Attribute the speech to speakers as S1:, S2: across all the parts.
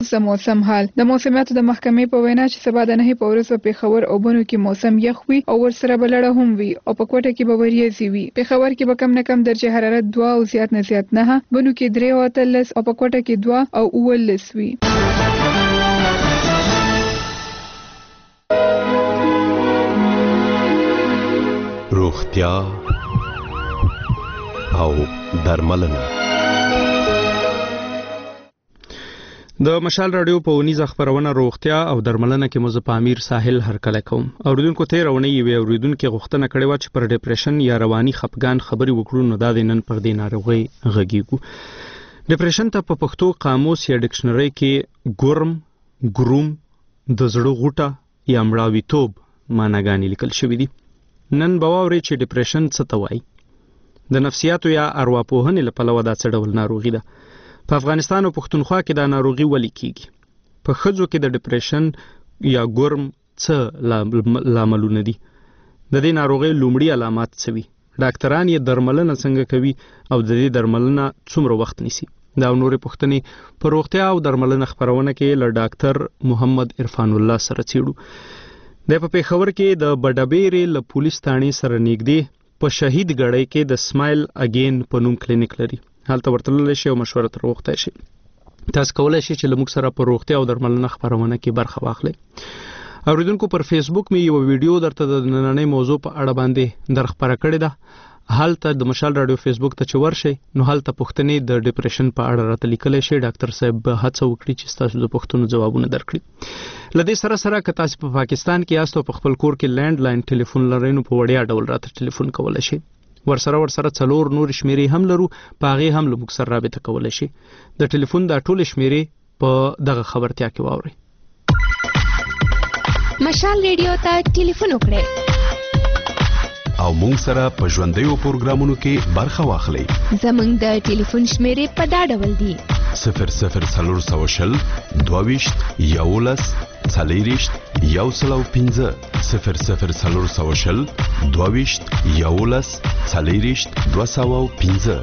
S1: د موسم حال د موسمیاتو د محکمې په وینا چې سبا د 9 په ورځ په پېښور او بنو کې موسم یخ وي او ورسره بلړه هم وي او په کوټه کې به وریځي وي. پېښور کې به کم نه کم درجه حرارت 2 او زیات نه زیات 9، بنو کې 3 او 13 او په کوټه کې 2 او 19 وي.
S2: روغتیا او درملنه.
S3: د مشال رادیو په ونیزه خبرونه روغتیا او درملنه کې مزه پامیر ساحل هرکله کوم. اوریدونکو ته رونی وی اوریدونکو غوښتنه کړې و چې پر ډیپریشن یا رواني خپګان خبري وکړو نو دا د نن پر دې ناروغي غږیږو. ډیپریشن ته په پښتو قاموس یا ډکشنری کې ګروم د زړه غوټه یا مړاویتوب معناګانې لیکل شوې دي. نن بواوري چې ډیپریشن څه ته وایي. د نفسیاتو یا ارواپوهنې له پلوه دا څه ډول ناروغي ده. په افغانستان او پښتونخوا کې دا ناروغي ولې کیږي؟ په ښځو کې د ډیپریشن یا ګورم څه لاملونه دي؟ د دې ناروغي لومړی علامات څه وي؟ ډاکټران یې درملنه څنګه کوي او د دې درملنه څومره وخت نیسي؟ دا نورې پوښتنې په روغتیا او درملنه خبرونه کې له ډاکټر محمد عرفان الله سره څېړو. د په پېښور کې د بډابېرې له پولیس تانې سره نږدې په شهید ګړی کې د سمایل اگین په نوم کلینیک لري. هلته ورتللی شي او مشوره تر وخته شي. تاسو کولی شئ چې له موږ سره په روغتیا او درملنه خبرونه کې برخه واخلئ. اوریدونکو پر فیسبوک مې یو ویډیو درته د نننۍ موضوع په اړه باندې درخبره کړې ده. هلته د مشال رادیو فیسبوک ته چې ورشئ نو هلته پوښتنې د ډیپریشن په اړه راته لیکلی شي. ډاکټر صاحب هڅه وکړي چې ستاسو د پوښتنو ځوابونه درکړي. له دې سره که تاسو په پاکستان کې یاست او په خپل کور کې لینډ لاین ټلیفون لرئ نو په وړیا ډول راته ټلیفون کولی شئ. ورسره 4 نور شمیرې هم لرو، په هغې هم له موږ سره رابطه کولی شي. د ټلیفون دا ټولې شمیرې په دغه خبرتیا کې واورئ.
S4: مشال ریډیو ته ټلیفون وکړئ
S2: او موږ سره په ژوندیو پروګرامونو کې برخه واخلئ.
S4: زموږ د ټلیفون شمیرې په دا ډول دي:
S2: 00 22 11 40 105 00 22 11 40 205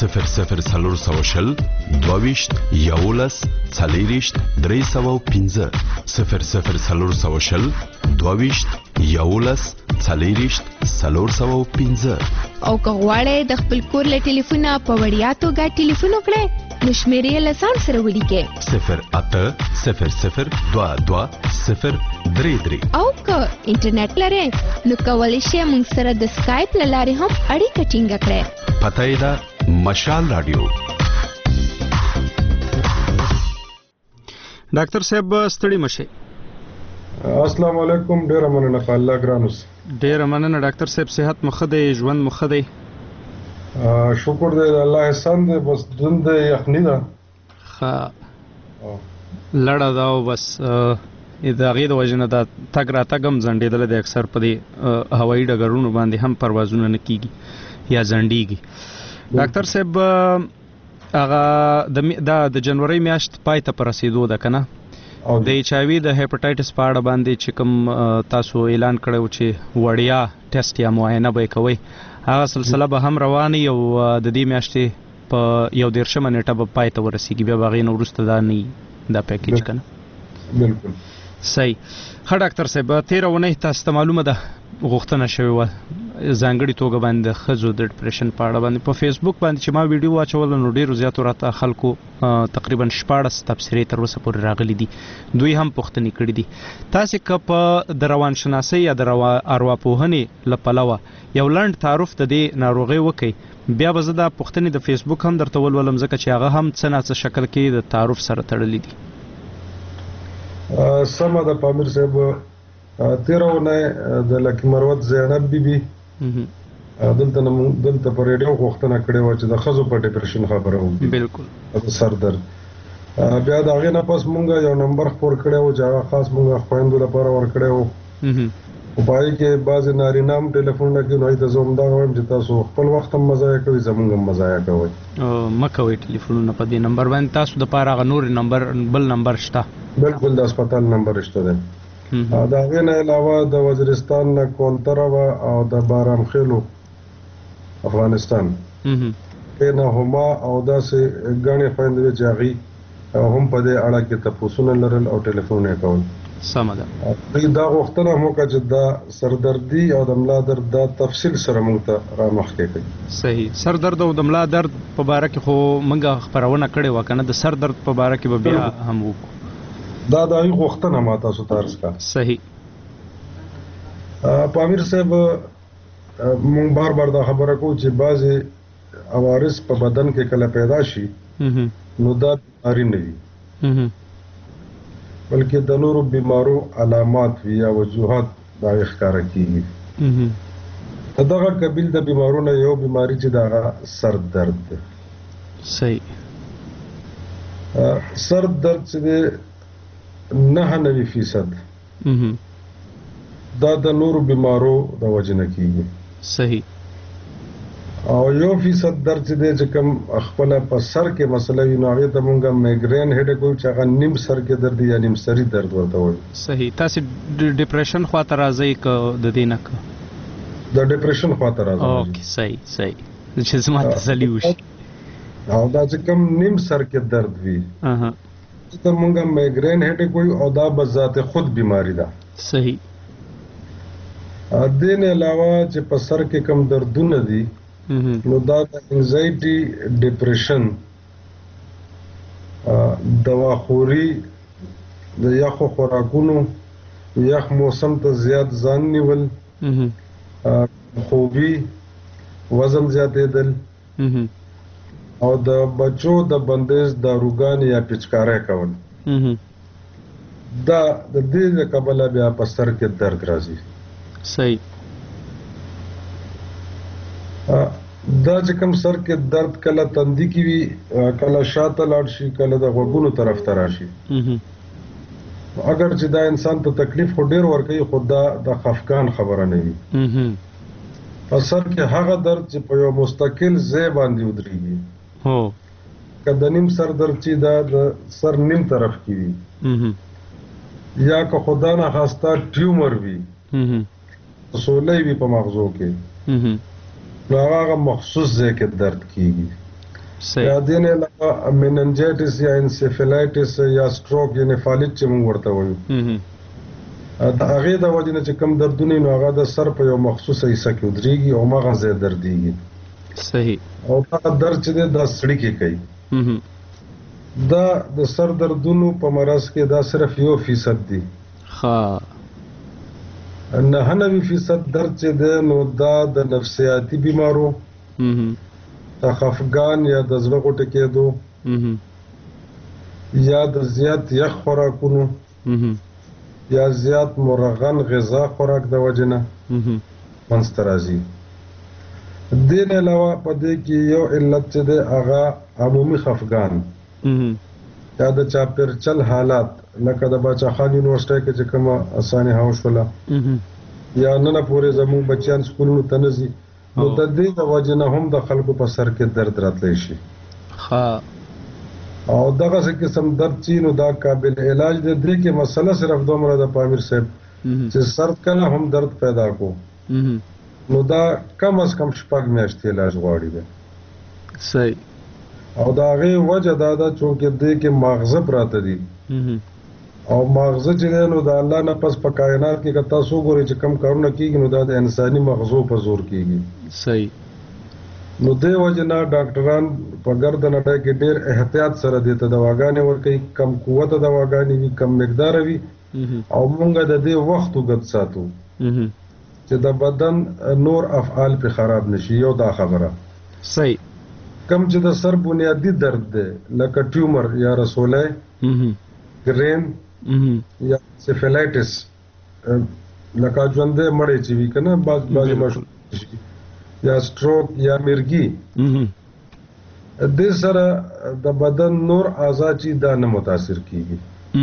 S2: 00 22 11 40 305 00 22 11 40 305.
S4: او که غواړئ د خپل کور له ټلیفونه په وړیا توګه ټلیفون وکړئ نو شمیرې له ځان سره ولیکئ
S2: 0800 22 033.
S4: او که انټرنیټ لرئ نو کولی شئ موږ سره د سکایپ له لارې هم اړیکه ټینګه کړئ.
S2: پته یې ده مشال رادیو.
S3: ډاکټر صاحب ستړي مشئ.
S5: السلام علیکم. ډیره مننه په الله ګرانوس.
S3: ډیره مننه ډاکټر صاحب. صحت مو ښه دی؟ ژوند مو ښه دی؟
S5: شکر دی د الله احسان دی. بس دند یخنی ده
S3: لړه ده او بس د هغې د وجې نه دا تګ راتګ هم ځنډېدلی دی. اکثر په دې هوایي ډګرونو باندې هم پروازونه نه کېږي یا ځنډېږي. ډاکټر صاحب هغه د جنورۍ میاشت پای ته په رسېدو ده که نه؟ د ایچ آی وي د هیپاټایټس په اړه باندې چې کوم تاسو اعلان کړی چې وړیا ټیسټ یا معاینه به یې کوئ، هغه سلسله به هم روانه او د دې میاشتې په 11 نیټه به پای ته ورسیږي. بیا به هغې نه وروسته دا نه دا پیکیج که نه؟
S5: بلکل
S3: صحیح. ښه ډاکټر صاحب، تېره اونۍ تاسو ته معلومه ده غوښتنه شوې وه ځانګړي توګه باندې د ښځو د ډپریشن په اړه باندې. په فیسبوک باندې چې ما ویډیو واچوله نو ډېرو زیاتو راته خلکو تقریبا 14 تبصرې تر اوسه پورې راغلي دي. دوی هم پوښتنې کړي دي. تاسې که په د روانشناسۍ یا د ارواپوهنې له پلوه یو لنډ تعارف د دې ناروغۍ وکړئ، بیا به زه دا پوښتنې د فیسبوک هم درته ولولم ځکه چې هغه هم څه نه څه شکل کې د تعارف سره تړلي دي.
S5: سمه ده پامیر صاحب. تېره اونۍ د لکي مروت زینب بیبي دلته په ریډیو غوښتنه کړې وه چې د ښځو په ډپریشن خبره وکړي.
S3: بلکل.
S5: د سر درد. بیا د هغې نه پس مونږ یو نمبر خپور کړی و چې هغه خاص مونږ خویندو لپاره ورکړی و. په هغې کې بعضې نارینه هم ټلیفونونه کوي. نو هغې ته زه همدغه وایم چې تاسو خپل وخت هم مضایع کوئ، زمونږ هم مضایع کوئ.
S3: مه کوئ ټلیفونونه په دې نمبر باندې. تاسو دپاره هغه نور نمبر بل نمبر شته؟
S5: بلکل د هسپتال نمبر شته دی. د هغې نه علاوه د وزیرستان نه کونتره وه او د باران خیلو افغانستان نه هما او داسې ګڼې خویندې وې چې هغې هم په دې اړه کې تاسو لرل او ټلیفون یې کول.
S3: سم ده.
S5: دا غوښتنه مو کړه چې دا سردردي او د ملا درد دا تفصیل سره موږ ته را مخکې کړي.
S3: صحیح. سر درد او د ملا درد په باره کې خو موږ خبرونه کړې و کنه، د سر درد په باره کې به بیا هم وکړو.
S5: دا د غوښتنه ما تاسو ته عرض کړه.
S3: صحیح.
S5: پامیر صاحب موږ بار بار دا خبره کوو چې بعضې عوارض په بدن کې کله پیدا شي نو دا بیماري نه وي بلکې د نورو بیمارو علامات وي یا وجوهات دا ښکاره کېږي. د دغه قبیل د بیمارونو یو بیماري چې دغه سر درد دی.
S3: صحیح.
S5: سر درد چې دی 99% دا د نورو بیمارو د وجې نه کېږي.
S3: صحیح.
S5: او 1% درد چې دی چې کوم خپله په سر کې مسله وي نو هغې ته مونږ میګرین هیډک وایو چې هغه نیم سر کې درد یا نیم سري درد ورته وایو.
S3: صحیح. تاسې ډپریشن خواته راځئ که د دې نه که
S5: د ډپریشن خواته راځئ.
S3: اوکې. صحیح صحیح چې زما تسلي وشي.
S5: او دا چې کوم نیم سر کې درد وي ته مونږ میګرین هیډک وایو او دا به ذات خود بیماری ده.
S3: صحیح.
S5: دې نه علاوه چې په سر کې کوم دردونه دي نو دا د انزایټي ډپریشن دواخوري د یخو خوراکونو یخ موسم ته زیات ځان نیول خوبي وزن زیاتېدل او د بچو د بندیز داروګان یا پچکارۍ کول دا د دې له کبله بیا په سر کې درد راځي.
S3: صحیح.
S5: دا چې کوم سر کې درد کله تندي کې وي کله شاته لاړ شي کله د غوږونو طرف ته راشي. اگر چې دا انسان ته تکلیف خو ډیر ورکوي خو دا د خفګان خبره نه وي. په سر کې هغه درد چې په یو مستقل ځای باندې ودرېږي که د نیم سر درد چې دا د سر نیم طرف کې وي یا که خدا نه خواسته ټیومر وي سولی وي په مغزو کې نو هغه مخصوص ځای کې درد کېږي. یا دې نه علاوه میننجایټس یا انسیفلایټس یا سټروک یعنې فالج چې موږ ورته وایو د هغې د وجې نه چې کوم دردونه نو هغه د سر په یو مخصوصه حصه کې ودرېږي او هماغه ځای دردېږي.
S3: صحیح.
S5: او دا درد چې دی دا سړي کې کوي. دا د سر دردونو په مرض کې دا صرف 1% دی. 99% درد چې دی نو دا د نفسیاتي بیمارو د خفګان یا د زړه غوټه کېدو یا د زیات یخ خوراکونو یا زیات مرغن غذا خوراک د وجې نه منځته راځي. دې نه علاوه په دې کې یو علت چې دی هغه عمومي خفګان یا د چاپېرچل حالات لکه د باچاخان یونیورسټۍ کې چې کومه اسانې وشوله یا نن پورې زموږ بچیان سکولونو ته نه ځي نو د دې د وجې نه هم د خلکو په سر کې درد راتلی شي. او دغسې قسم درد چې نو دا قابل علاج دی. دې کې مسله صرف دومره د پامیر صاحب چې سر کله هم درد پیدا کو نو دا کم از کم 6 میاشتې علاج غواړي دی.
S3: صحیح.
S5: او د هغې وجه دا ده چونکې دې کې ماغزه پراته دي او ماغزه چې دی نو د الله نه پس په کائنات کې که تاسو وګورئ چې کم کارونه کېږي نو دا د انساني مغزو په زور کېږي.
S3: صحیح.
S5: نو دې وجې نه ډاکټران په ګرده نټۍ کې ډېر احتیاط سره دې ته دواګانې ورکوي کم قوته دواګانې وي کم مقداره وي او مونږ د دې وخت اوږد ساتو چې د بدن نور افعال پې خراب نشي. یو دا خبره.
S3: صحیح.
S5: کم چې د سر بنیادی درد دی لکه ټیومر یا رسولی ګرین یا سیفلایټس لکه ژوندی مړی چې وي که نه بعضې ماشوم یا سټروک یا مرګي دې سره د بدن نور اعضا چې دا نه متاثر کېږي.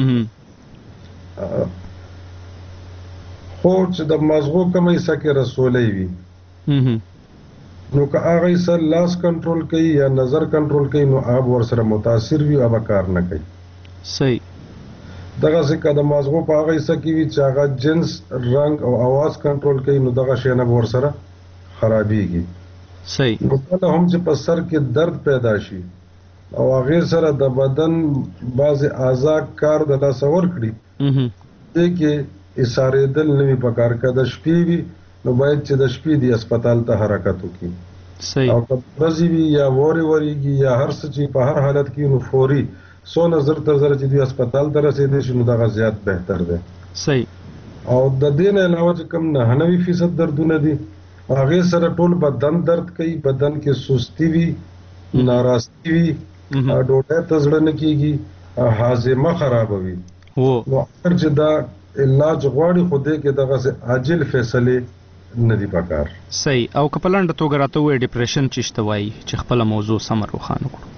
S5: خو چې د مغزو کومه حصه کې رسولی وي نو که هغه حصه لاس کنټرول کوي یا نظر کنټرول کوي نو هغه ورسره متاثر وي هغه کار نه کوي.
S3: صحیح.
S5: دغسې که د مغزو په هغه حصه کې وي چې هغه جنس رنګ او اواز کنټرول کوي نو دغه شی نه به ورسره خرابېږي.
S3: صحیح.
S5: نو کله هم چې په سر کې درد پیدا شي او هغه سره د بدن بعض اعضاء کار د لاس ور کړی دې کې اساریدل نه پکار کا د شپې وی نو باید چې د شپې دی هسپتال ته حرکت وکړي
S3: صحیح
S5: او کبرزي وی یا وریږي یا هر څه چې په هر حالت کې نو فوري 100 نظر تر زر چې دی هسپتال ته رسیدي شنو دا زیات بهتر ده
S3: صحیح
S5: او د دې نه علاوه چې کم 99% دردونه دي هغه سره ټول بدن درد کوي بدن کې سستی وی ناراستی وی ډوډۍ ته زړه نه کیږي هاضمه خرابوي نو اگر چې دا علاج غواړي خو دې کې دغه عاجل فیصله نه دی پکار
S3: صحیح او کپلانډ توګه راته وې ډیپریشن چشته وای چې خپل موضوع سمر وخانه کړو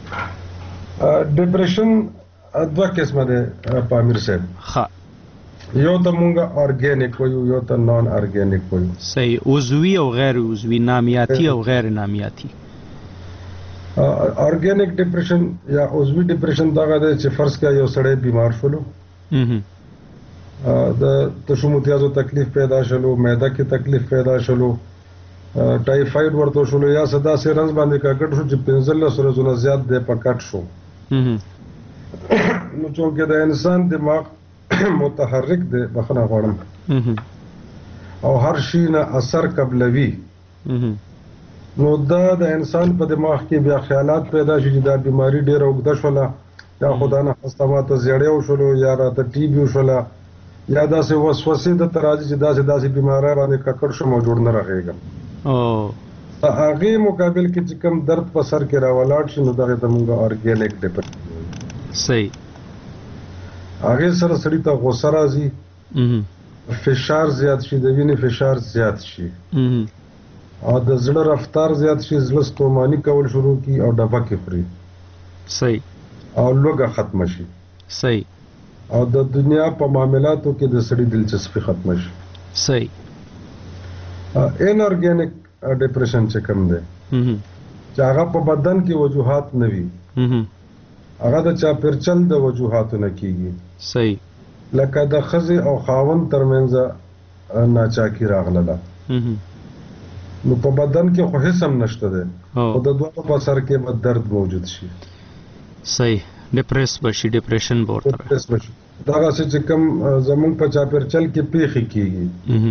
S5: ډیپریشن دوه قسمه ده پامیر صاحب
S3: ها
S5: یو ته مونږه اورګانیک وایو یو ته نان اورګانیک وایو
S3: صحیح عضوي او غیر عضوي نامیاتي او غیر نامیاتي
S5: اورګانیک ډیپریشن یا عضوي ډیپریشن دا غواړي چې فرض کړه یو سړی بیمار شولو د تشومتیازو تکلیف پیدا شلو معده کې تکلیف پیدا شلو ټایفاید ورته شلو یا صدا سي رنځ باندې کاګټ شو چې 15 ورځې زیات د پکټ شو نو چې د انسان دماغ متحرک دی بخنه غواړم او هر شي نه اثر قبلوي نو دا د انسان په دماغ کې بیا خیالات پیدا شي چې دا بیماری ډېر اوږده شوله یا خدا نه خسته ماته زیړې وشولو یا راته ټي بي وشوله یا داسې وسوسې د تراځي چې داسې بیماری باندې ککړ شم او جوړ نه راغېږم هغې مقابل کې چې کوم درد په سر کې راولاړ شي نو دغې ته مونږ اورګانیک ډیپریشن
S3: صحیح
S5: هغې سره سړي ته غوسه راځي فشار زیات شي د وینې فشار زیات شي او د زړه رفتار زیات شي زړه ستوماني کول شروع کی او ډبکې خوري
S3: صحیح
S5: او لوګه ختم شي
S3: صحیح
S5: او د دنیا په معاملاتو کې د سړي دلچسپي ختم شي
S3: صحیح
S5: ان اورګانیک ډیپریشن چې کوم دی چې هغه په بدن کې وجوهات نه وي هغه د چاپیرچل د وجوهاتو نه کیږي
S3: صحیح
S5: لکه د ښځې او خاوند ترمنځ ناچاکي راغله نو په بدن کې خو هیڅ هم نشته دی خو د دوه په سر کې به درد موجود شي
S3: صحیح ډیپریس بشي ډیپریشن ورته
S5: دغه چې کوم زمونږ په چاپیرچل کې پیښې کیږي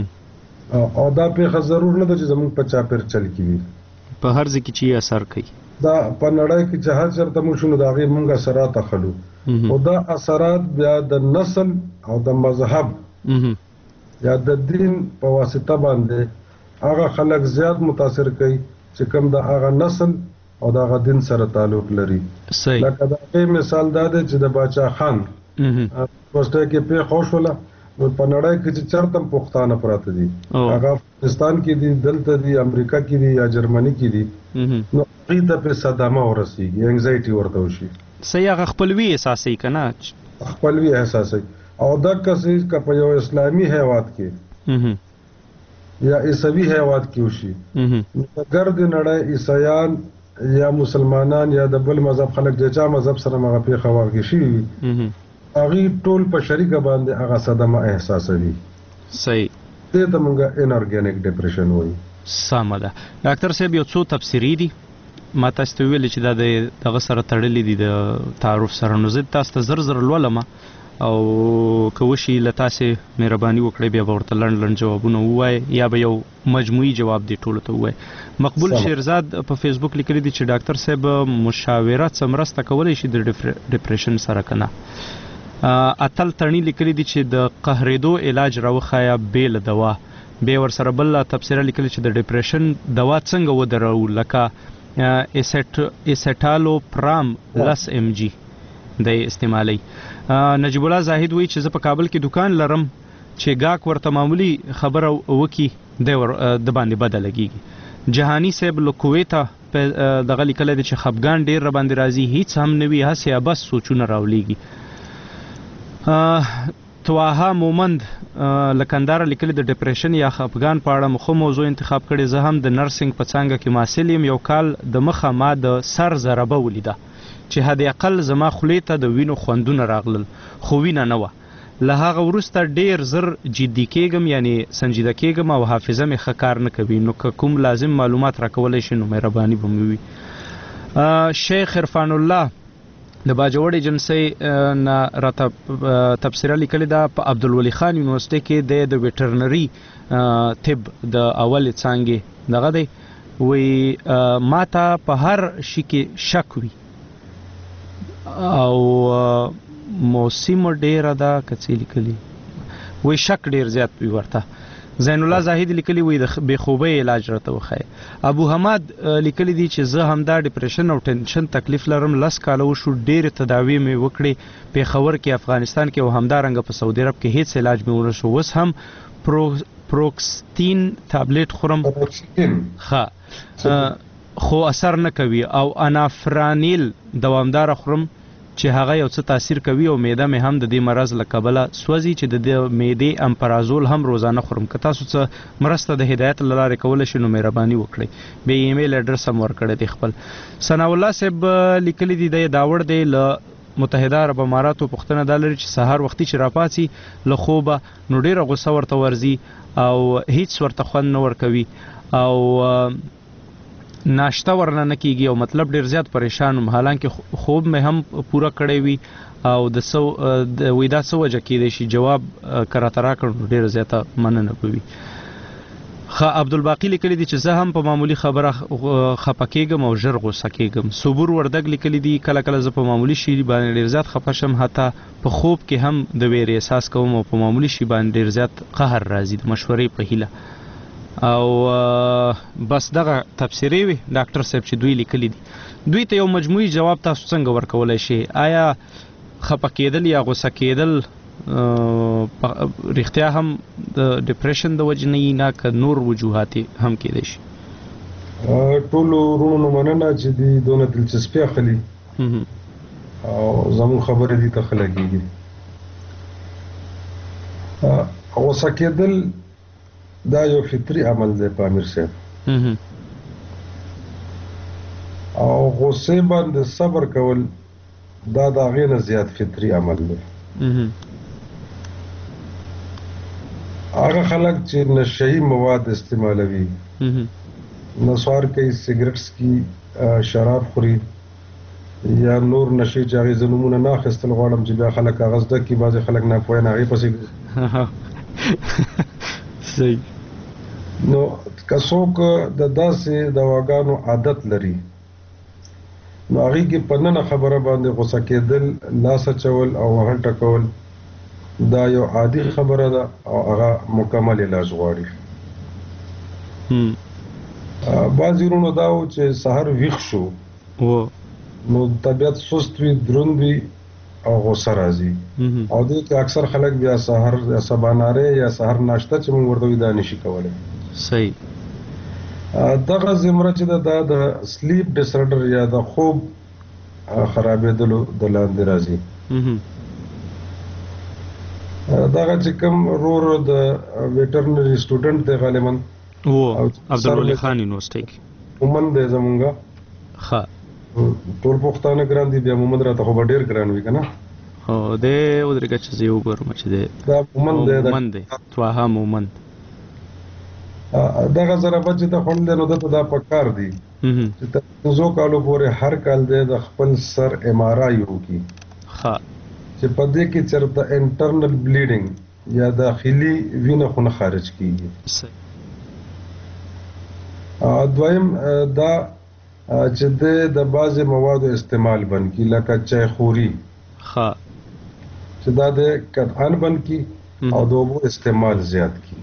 S5: او دا پیښه ضرور نه ده چې زمونږ په چاپیرچل کې وي
S3: په هر ځای کې چې اثر کوي
S5: دا په نړۍ کې چې هر چېرته موږ شو نو د هغې موږ اثرات اخلو خو دا اثرات بیا د نسل او د مذهب یا د دین په واسطه باندې هغه خلک زیات متاثر کوي چې کوم د هغه نسل او د هغه دین سره تعلق لري لکه د هغې مثال دا دی چې د باچا خان پوسټه کې پیښه وشوله نو په نړۍ کې چې چېرته پښتانه پراته دي هغه افغانستان کې دي دلته دي امریکا کې دي یا جرمني کې دي نو هغې ته پرې صدمه ورسېږي انګزایټي ورته وشي
S3: صحیح هغه خپلوي احساسوي که نه
S5: خپلوي احساسوي او دقه څه که په یو اسلامي هیواد کې یا عیسوي هیواد کې وشي نو د ګرد نړۍ عیسایان یا مسلمانان یا د بل مذهب خلک د چا مذهب سره هغه پیښه واقع شوي وي هغې ټول په شریکه باندې هغه صدمه احساسوي
S3: صحیح
S5: دې ته موږ ان اورګانیک ډیپریشن وایو
S3: سمه ده ډاکټر صاحب یو څو تفسیري دي ما تاسو ته ویلي چې دا دغه سره تړلي دي د تعارف سره نو زه تاسو ته زر لولم او که وشي له تاسې مهرباني وکړئ بیا به ورته لنډ جوابونه ووایئ یا به یو مجموعي جواب دی ټولو ته ووایئ مقبول شیرزاد په فیسبوک لیکلی دي چې ډاکټر صاحب مشاوره څه مرسته کولی شي د ډیپریشن سره که نه اتل تڼي لیکلی دي چې د قهرېدو علاج راوښایه بې له دوا بیا ورسره بل تبصره لیکلې چې د ډیپریشن دوا څنګه ودرو لکه ایسټالوپرام 10 mg د استعمالي نجیب الله زاهد وایي چې زه په کابل کې دکان لرم چې گاک ورته معمولی خبره وکي د باندې بده لګیږي جهانی صاحب له کویته دغه لیکلی دی چې خفګان ډېر راباندې راځي هیڅ هم نه وي هسې بس سوچونه راولیږي توها مومند لکندار لیکلی د ډیپریشن یا خفګان په اړه مخه موضوع انتخاب کړي زه هم د نرسنګ په څانګه کې محصل یم یو کال د مخه ما د سر ضربه ولیده چې حد اقل زما خولې ته د وینو خوندونه راغلل خو وینه نه وه له هغه وروسته ډېر زر جدي کېږم یعنی سنجیده کېږم او حافظه مې ښه کار نه کوي نو که کوم لازم معلومات راکولی شي نو مهرباني به مې وي شیخ عرفان الله د باجوړ ایجنسی نه راته تبصره لیکلې ده په عبدالولي خان یونیورسيټي کې د ویټرنري طب د اول څانګې دغه دی وی ماته په هر شي کې شک وي او موسم ډیره ده کڅې لیکلي وی شک ډیر زیات وي ورته زین الله زاهد لیکلی وی د بې خوبۍ علاج راته وخی ابو حماد لیکلی دی چې زه همدا ډیپریشن او ټینشن تکلیف لرم 10 کاله وشو ډېر تداوی مې وکړې پیښور کې افغانستان کې او همدارنګه په سعودي عرب کې هیڅ علاج مې ونه شو اوس هم پروکستین ټابلیټ خورم خو اثر نه کوي او انافرانیل دوامدار خورم چې هغه یو څه تاثیر کوي او معده مې هم د دې مرض له کبله سوځي چې د معدې امپرازول هم روزانه خورم که تاسو څه مرسته د هدایت له لارې کولی شئ نو مهرباني وکړئ بیا ایمیل اډرس هم ورکړی دی خپل ثناء الله صاحب لیکلی دی د داوړ دی له متحده عرب اماراتو پوښتنه دا لري چې سهار وختي چې راپاڅي له خوبه نو ډېره غوسه ورته ورځي او هیڅ ورته خوند نه ورکوي او ناشته ورنه نه کیږي او مطلب ډیر زیات پریشان وم حالانکه خوب مې هم پوره کړی وي او د وېدا څه وجه کېدی شي جواب کراته راکړ ډیر زیاته مننه کوي عبدالباقی لیکلی دی چې زه هم په معمولی خبره خپه کېږم او ژر غوسه کېږم صبور وردګ لیکلی دی کله کله زه په معمولی شي باندې ډیر زیات خپه شم حتی په خوب کې هم د ویرې احساس کوم او په معمولی شي باندې ډیر زیات قهر راځي د مشورې په هیله او بس دغه تفسیری وي ډاکټر صاحب چې دوی لیکلی دي دوی ته یو مجموعي جواب تاسو څنګه ورکولای شئ آیا خپه کېدل یا غوسه کېدل رښتیا هم د ډیپریشن د وجې نه که نور وجوهات هم کېدای شي
S5: ټولو وروڼو مننه چې دوی دونه دلچسپي اخلي او زموږ خبرې دي ته ښه لګېږي غوسه کېدل دا یو فطري عمل دی پامیر صاحب او غصه باندې صبر کول دا د هغې نه زیات فطري عمل دی هغه خلک چې نشهي مواد استعمالوي نسوار کوي سیګریټ څکي شراب خوري یا نور نشي چې هغې زه نومونه نه اخیستل غواړم چې بیا خلک هغه زده کړي بعضې خلک ناپوهه نه هغې پسې
S3: صحیح
S5: نو که څوک د داسې دواګانو عادت لري نو هغې کې په ننه خبره باندې غوسه کېدل لاس اچول او وهل ټکول دا یو عادي خبره ده او هغه مکمل علاج غواړي بعضې وروڼو دا و چې سهار ویښ شو نو طبیعت سست وي دروند وي او غوسه راځي او دې کې اکثر خلک بیا سهار سباناره یا سهار ناشته چې موږ ورته وایو دا نشي کولی
S3: صحیح
S5: دغه زمره چې دا د سلیپ ډسارډر یا د خوب خرابېدلو د لاندې راځي دغه چې کوم ورور د ویټرنري سټوډنټ دی غالبا
S3: عبدالولي خان یونیورسيټي کې
S5: مومن دی زمونږه
S3: ښه
S5: ټول پښتانه ګران دي بیا مومن راته خو به ډېر ګران وي که نه
S3: هو دی ودرېږه چې زه یې وګورم چې دی
S5: دا مومن دی
S3: طاها مومن
S5: دغه ضربت چې ته خوړلی نو دته دا پکار دي چې تر 5 کالو پورې هر کال دی د خپل سر MRI وکړي چې په دې کې چېرته انټرنل بلیډینګ یا داخلي وینه خو نه خارج کېږي دویم دا چې د بعضې موادو استعمال بند کړي لکه چای خوري چې دا د قطعاً بند کړي او د اوبو استعمال زیات کړي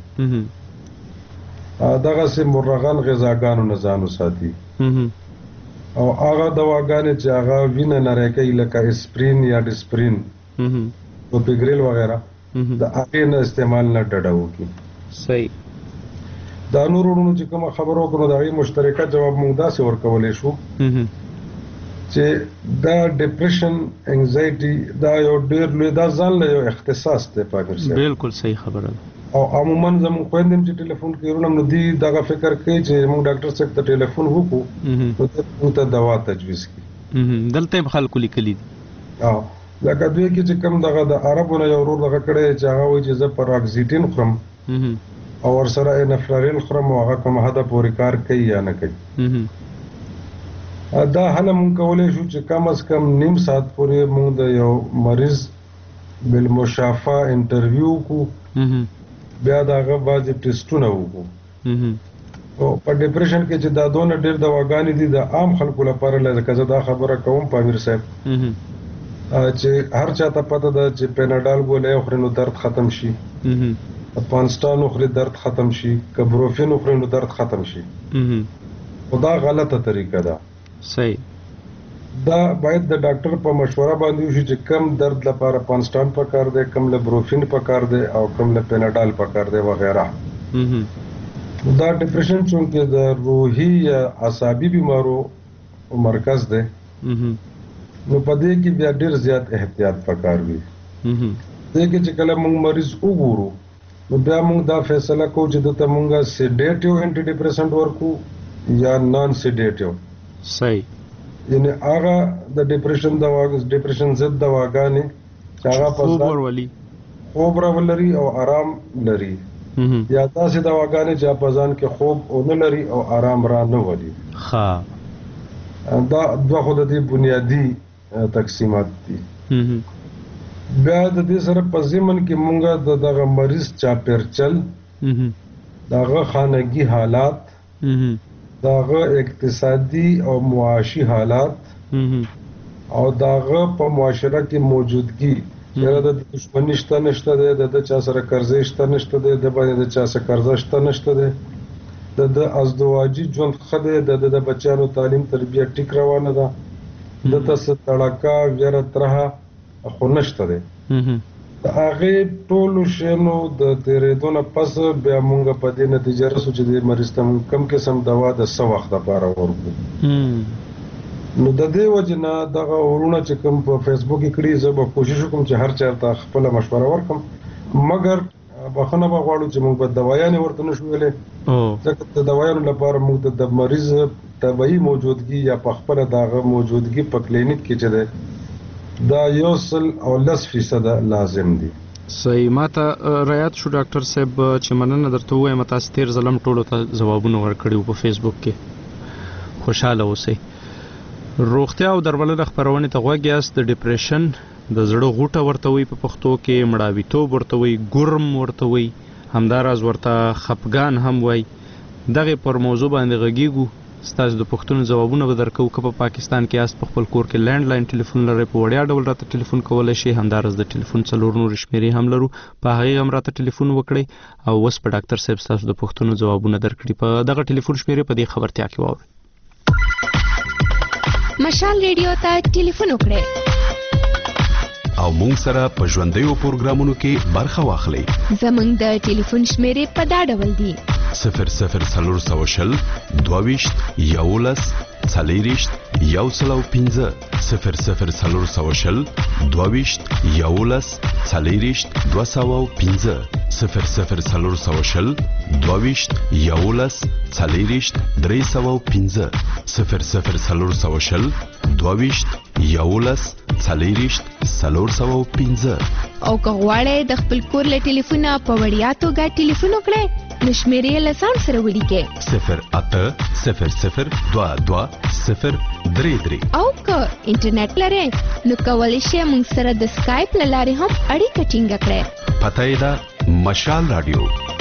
S5: دغسې مرغان غذاګانو نه ځان وساتي او هغه دواګانې چې هغه وینه نری کوي لکه اسپرین یا ډسپرین توپیګریل وغیره د هغې نه استعمال نه ډډه وکړي
S3: صحیح
S5: دا نور وروڼو چې کومه خبره وکړو د هغې مشترکه جواب موږ داسې ورکولی شو چې دا ډپریشن انزایټي دا یو ډېر لوی دا ځان له یو اختصاص دی پامیر صاحب
S3: بالکل صحیح خبره ده
S5: او عموما زموږ خویندې چې ټلیفون کوي وروڼه نو دوی دغه فکر کوي چې موږ ډاکټر صاحب ته ټلیفون وکړو نو موږ ته دوا تجویز کړي
S3: دلته هم خلکو لیکلي دي
S5: لکه دوی کې چې کوم دغه د عربو نه یو ورور دغه کړی چې هغه وایي چې زه پراکزیټین خورم او ورسره انفلاریل خورم او هغه کوم حده پورې کار کوي یا نه کوي دا حل مونږ کولای شو چې کم از کم نیم ساعت پورې مونږ د یو مریض بالمشافه انټرویو کو بیا داغه بعضې ټیسټونه وکړو او په ډیپریشن کې چې دا دونه ډېر دواګانې دي د عام خلکو لپاره لکه زه دا خبره کوم پامیر صاحب چې هر چاته پته ده چې پیناډال ګولۍ وخوري نو درد ختم شي افغانستان وخوري درد ختم شي کبروفین وخوري نو درد ختم شي خو دا غلطه طریقه ده
S3: صحیح
S5: دا باید د ډاکټر په مشوره باندې وشي چې کم درد لپاره پانسټان پکار دی کم له بروفین پکار دی او کم له پیناډال پکار دی وغیرہ دا ډیپریشن چونکه د روحي یا عصبي بیمارو مرکز دی نو په دې کې بیا ډېر زیات احتیاط پکار وي دې کې چې کله موږ مریض وګورو نو بیا موږ دا فیصله کوو چې دته موږ سیډیټیو انټي ډیپریسنټ ورکو یا نان سیډیټیو
S3: صحیح
S5: یعنی هغه د ډیپریشن ضد دواګانې چې هغه خوب راولري او آرام لري یا داسې دواګانې چې په ځان کې خوب ونه لري او آرام را نه ولي دا دوه خو د دې بنیادی تقسیمات دي بیا د دې سره په ضمن کې مونږه دغه مریض چاپیرچل دغه خانگی حالات دغه اقتصادي او معاشي حالات او دغه په معاشره کې موجودګي چیرې د دښمنی شته نشته د چا سره قرضې شته نشته د باندې د چا سره قرض شته نشته د ازدواجی ژوند خده د بچانو تعلیم تربیه ټیک روانه ده د تاسو تړکا ویره ترها خو نشته ده هغه ټول شنو د تیرېدونه پس بیا مونږ په دې نتیجه رسو چې د مریض ته کم قسم دوا د څه وخت لپاره ورکو نو د دې وجنه دغه ورونه چې کوم په فیسبوک کې کړي زه به کوشش وکم چې هر چاته خپل مشوره ورکم مګر بخنه به غواړو چې موږ په دوايانې ورته نشو ویلې ځکه د دوايانو لپاره موږ د مریض طبيعي موجودګي یا په خپل دغه موجودګي په کلینیک کې چې ده دا 110% لازم دي
S3: صحیح ماته رایات شو ډاکټر صاحب چې مننه درته وایم تاسو تیر ظلم ټولو ته جوابونه ورکړیو په فیسبوک کې خوشاله اوسئ روغتیا او درملنه خبرونه ته غوږ یاست د ډیپریشن د زړه غوټه ورته وي په پښتو کې مړاویتوب ورته وي ګرم ورته وي همداراز ورته خپګان هم وي دغه پر موضوع باندې غږیږو ستاسو د پښتون جوابونه به درکو که په پاکستان کې یاست په خپل کور کې لینډ لاین ټلیفون لرئ په وړیا ډول راته ټلیفون کولای شئ همداراز د ټلیفون 4 نور شمیرې هم لرو په هغه هم راته ټلیفون وکړئ او اوس په ډاکټر صاحب ستاسو د پښتون جوابونه درکړي په دغه ټلیفون شمیرې په دې خبرتیا کې واورئ
S4: مشال ریډیو ته ټلیفون وکړئ
S2: او مونږ سره په ژوندیو پروګرامونو کې برخه واخلئ
S4: زمونږ د ټلیفون شمیرې په دا ډول دي
S2: 00 22 11 40 115 00 22 11 40 215 00 22 11 40 315 00 22 11 40 315
S4: او که غواړئ د خپل کور له ټلیفونه په وړیا توګه ټلیفون وکړئ نو شمیرې له ځان سره ولیکئ
S2: 080022
S4: او که انټرنیټ لرئ نو کولی شئ موږ سره د سکایپ له لارې هم اړیکه ټینګه کړئ
S2: پته یې ده مشال رادیو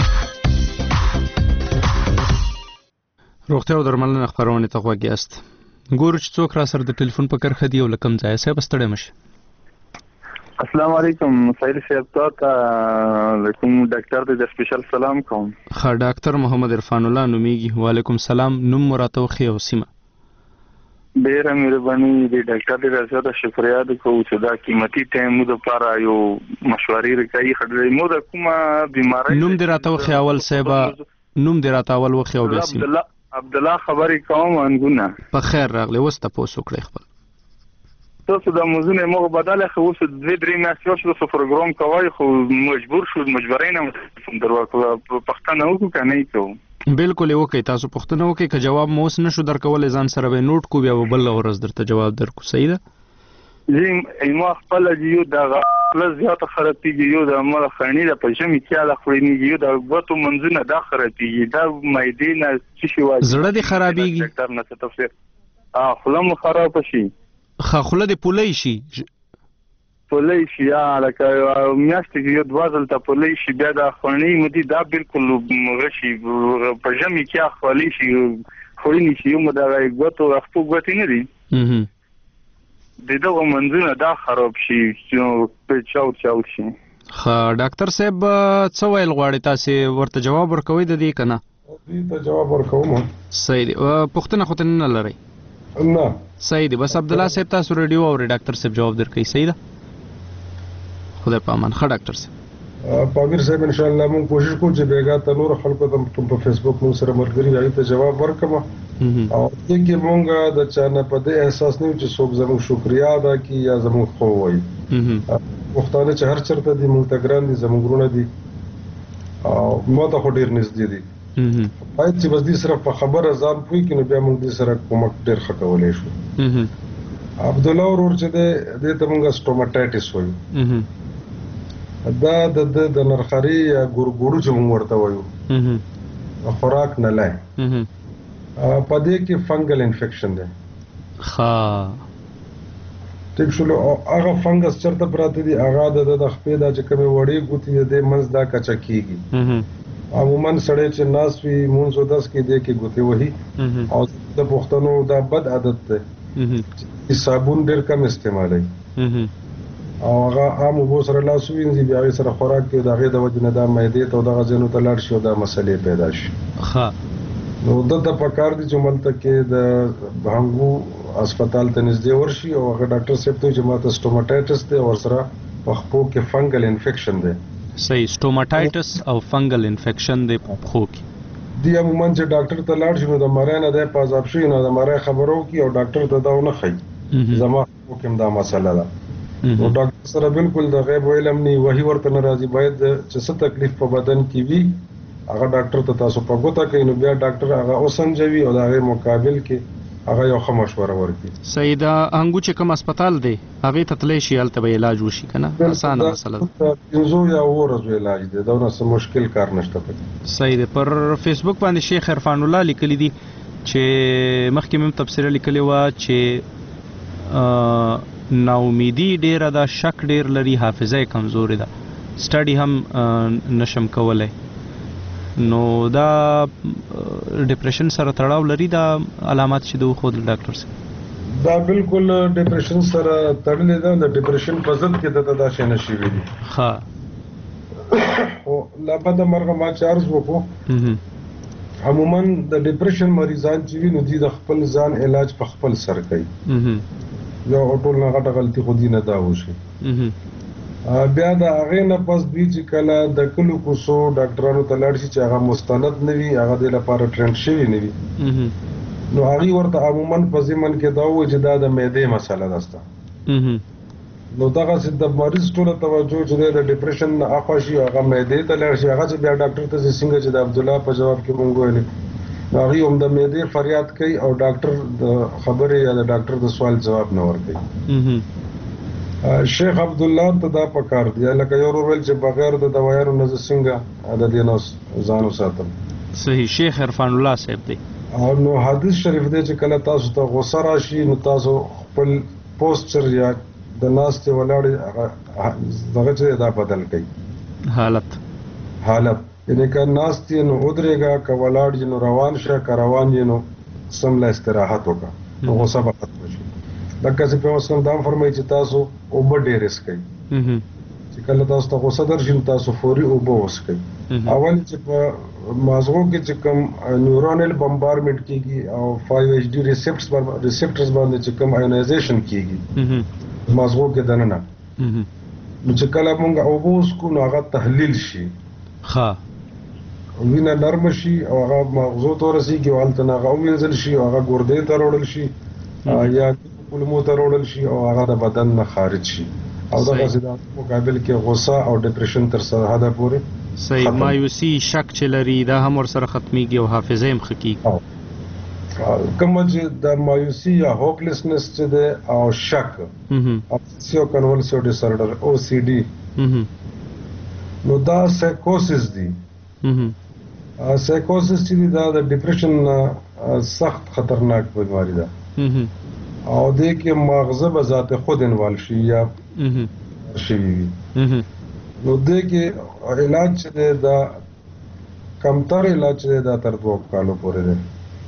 S3: روغتیا او درملنه خبرونه ته غوږ یاست ګورو چې څوک را سره د ټلیفون په کرخه دی او لکم ځای صاحب ستړی مشه
S6: السلام علیکم سایل صاحب تاسو علیکم ډاکټر د سپیشل سلام کوم
S3: ښه ډاکټر محمد عرفان الله نومیږي وعلیکم سلام نوم مراته خو او سیمه
S6: ډیره مهرباني دی ډاکټر دې راځه شکریا د کو چې دا قیمتي ټایم د لپاره یو مشورې راکړي خړلې مو د کومه بیماری
S3: نوم دې راته خو اول صاحب نوم دې راته اول وخت او بسیم
S6: عبد الله خبرې کوم انګونه
S3: په خیر راغلی وسته پوسو کړی خپل
S6: تاسو د موزونه مو بدله خو اوس 2-3 میاشتې شو په پروګرام کوي خو مجبورین درواکو پښتنه وکړو کنه کوم
S3: بالکل یو کې تاسو پښتنه وکړئ که جواب مو اوس نشو درکول ځان سره به نوٹ کو بیا بل ورځ درته جواب درکو صحیح ده
S6: زم ایمو خپل یو د غلط زیات خرابېږي یو د مل خانی د پښمې کې له خوريږي یو د غوتو منځونه د خرابېږي دا مېدینه چې شي واځي
S3: زړه دي خرابېږي
S6: ډاکټر نه تفسیر خله مو خراب شي
S3: خله د پولې شي
S6: لکه میاشتې کې یو دوازل ته پولې شي بیا د خونی مدي دا بالکل غشي په ژمي کې خولي شي خوري شي یو مدغه غوتو خپل غوتی نه دي دغه منځونه دا خراب شي چې په چاو شي.
S3: ډاکټر صاحب څه ویل غواړي تاسو ورته جواب ورکوي د دې کنه؟
S5: دې ته جواب ورکوم.
S3: صحیح دی. پوښتنه خو ته نه لري؟
S5: نه.
S3: صحیح دی. بس عبد الله صاحب تاسو رادیو او ډاکټر صاحب جواب درکړي. صحیح ده. خدای په امان. ښه ډاکټر صاحب.
S5: پامیر صاحب ان شاء الله موږ کوشش کوو چې بیګا ته نور خلکو ته په فیسبوک موږ سره مرګري راځي ته جواب ورکړم او دغه موږ د چانه په دې احساس نه چې څوک زموږ شکریا ادا کوي یا زموږ خو وایي مختانه چې هر چرته دي موږ تګران دي زموږ ورونه دي او مو ته ډیر نږدې دي باید چې بس دې سره په خبره ځان پوي کې نو بیا موږ دې سره کومک ډیر خکولې شو. عبد الله ورور چې دې ته موږ سټوماټایټس وایو دا د نرخري یا ګورګورو چې موږ ورته وایو خوراک نه لای په دې کې فنګل انفیکشن دی. ټیک شو هغه فنګس چرته پراته دي هغه د خپې دا چې کومه وړي ګوتې د منځ دا کچا کیږي عموما سړی چې ناس وي مونږ 10 کې دی کې ګوتې وهي او د پښتنو دا بد عادت دی چې صابون ډېر کم استعمالوي او هغه عام وبو سره لاس وینځي بیا سره خوراک کې دغه د وجه نه دا معدې ته دغه ځینو ته لاړ شي او دا مسلې پیدا شي. نو د پکار دي چې ملته کې د بهنګو هسپتال ته نږدې ورشي او هغه ډاکټر صاحب ته چې ماته سټوماټایټس دی او سره په خپو کې فنګل انفیکشن دی.
S3: صحیح. سټوماټایټس او فنګل انفیکشن دی په خو کې
S5: دی عموما چې ډاکټر ته لاړ شي نو د مړای نه د پازاب شي نو د مړای خبرو کې او ډاکټر ته دا نه خي زما کوم دا مسله ده او ډاکټر سره بالکل د غیب علم نه وਹੀ ورته ناراضي باید چې څه تکلیف په بدن کې وي هغه ډاکټر ته تاسو په ګوته کوي نو بیا ډاکټر هغه اوسنجوي او د هغه مقابل کې هغه یو ښه مشوره ورکړي.
S3: سیدا انګو چې کوم هسپتال دی هغه ته تللی شي هلته به علاج وشي کنه اسانه مسله ده.
S5: 500 یا ورځو علاج دی دا نه مشکل کار نشته پکې.
S3: صحیح دی. پر فیسبوک باندې شیخ عرفان الله لیکلی دی چې مخکې مم تفسیر لیکلی و چې ناامیدي ډیره ده شک ډیر لري حافظه کمزوري ده سټډي هم نشم کولای نو دا ډیپریشن سره تړاو لري دا علامات چې دوه خود ډاکټر سره
S5: دا بالکل ډیپریشن سره تړلې ده د ډیپریشن په ضد کې دا شي نشي ویلي.
S3: ها
S5: او لا بد مرغه ما چارج وکړو عموما د ډیپریشن مریضان چې ویني دي د خپل ځان علاج په خپل سر کوي یو ټول نه غټه غلطي خو دي نه دا وشي بیا دا هغه نه پس دوی چې کله د کلو کوسو ډاکټرانو ته لاړ شي چې هغه مستند نه وي هغه د لپاره ټرند شوی نه وي نو هغه ورته عموما په ځمن کې دا و چې دا د معدې مسله ده نو دا چې د مریض ټول توجه چې د ډیپریشن نه اخوا شي هغه معدې ته لاړ شي هغه چې بیا ډاکټر ته څنګه چې د عبد الله په جواب کې مونږ ویل هغه هم د معدې فریاد کوي او ډاکټر د خبرې یا د ډاکټر د سوال جواب نه ورکوي. شیخ عبد الله ته دا پکار دی لکه یو ورول چې بغیر د دوايانو نه څنګه د دینو ځانو ساتل.
S3: صحیح. شیخ عرفان الله صاحب دی
S5: او نو حدیث شریف دی چې کله تاسو ته غوسه راشي نو تاسو خپل پوسچر یا د ناستې ولاړې دغه چې دا بدل کړئ حالت یعنی که ناستې نو ودرېږه که ولاړ یې نو روان شه که روان یې نو سمله استراحت وکړه نو غوسه به ختمه شي. لکه چې پیغمبر صلی الله علیه وسلم فرمایي چې تاسو اوبه ډېرې څښئ چې کله تاسو ته غوسه درشي نو تاسو فوري اوبه وڅښئ. اول چې په مازغو کې چې کوم نیورونل بمبارمنټ کیږي او 5HD ریسپټرز باندې چې کوم آیونایزیشن کیږي مازغو کې دننه نو چې کله موږ اوبه وڅښو نو هغه تحلیل شي وینه نرم شي او هغه مغزو ته ورسیږي او هلته هغه ومینځل شي او هغه ګردې ته وروړل شي یا کولمو ته وروړل شي او هغه د بدن نه خارج شي او دغه د مقابل کې غوسه او ډیپریشن تر سرحده پورې
S3: صحیح مایوسی شک چې لري دا هم ور سره ختميږي او حافظه هم خکېږي.
S5: کوم چې د مایوسی یا هوپلسنس چې ده او شک ابسیو کنولسیو ډیسارډر OCD نو دا سایکوسس دی سایکوسس چې دا د ډیپریشن سخت خطرناک بیماری ده او دې کې مغزه به ذات خود انوال شي یا شي نو دې کې علاج چې دا کمتر علاج دا تر 2 کالو پورې دی.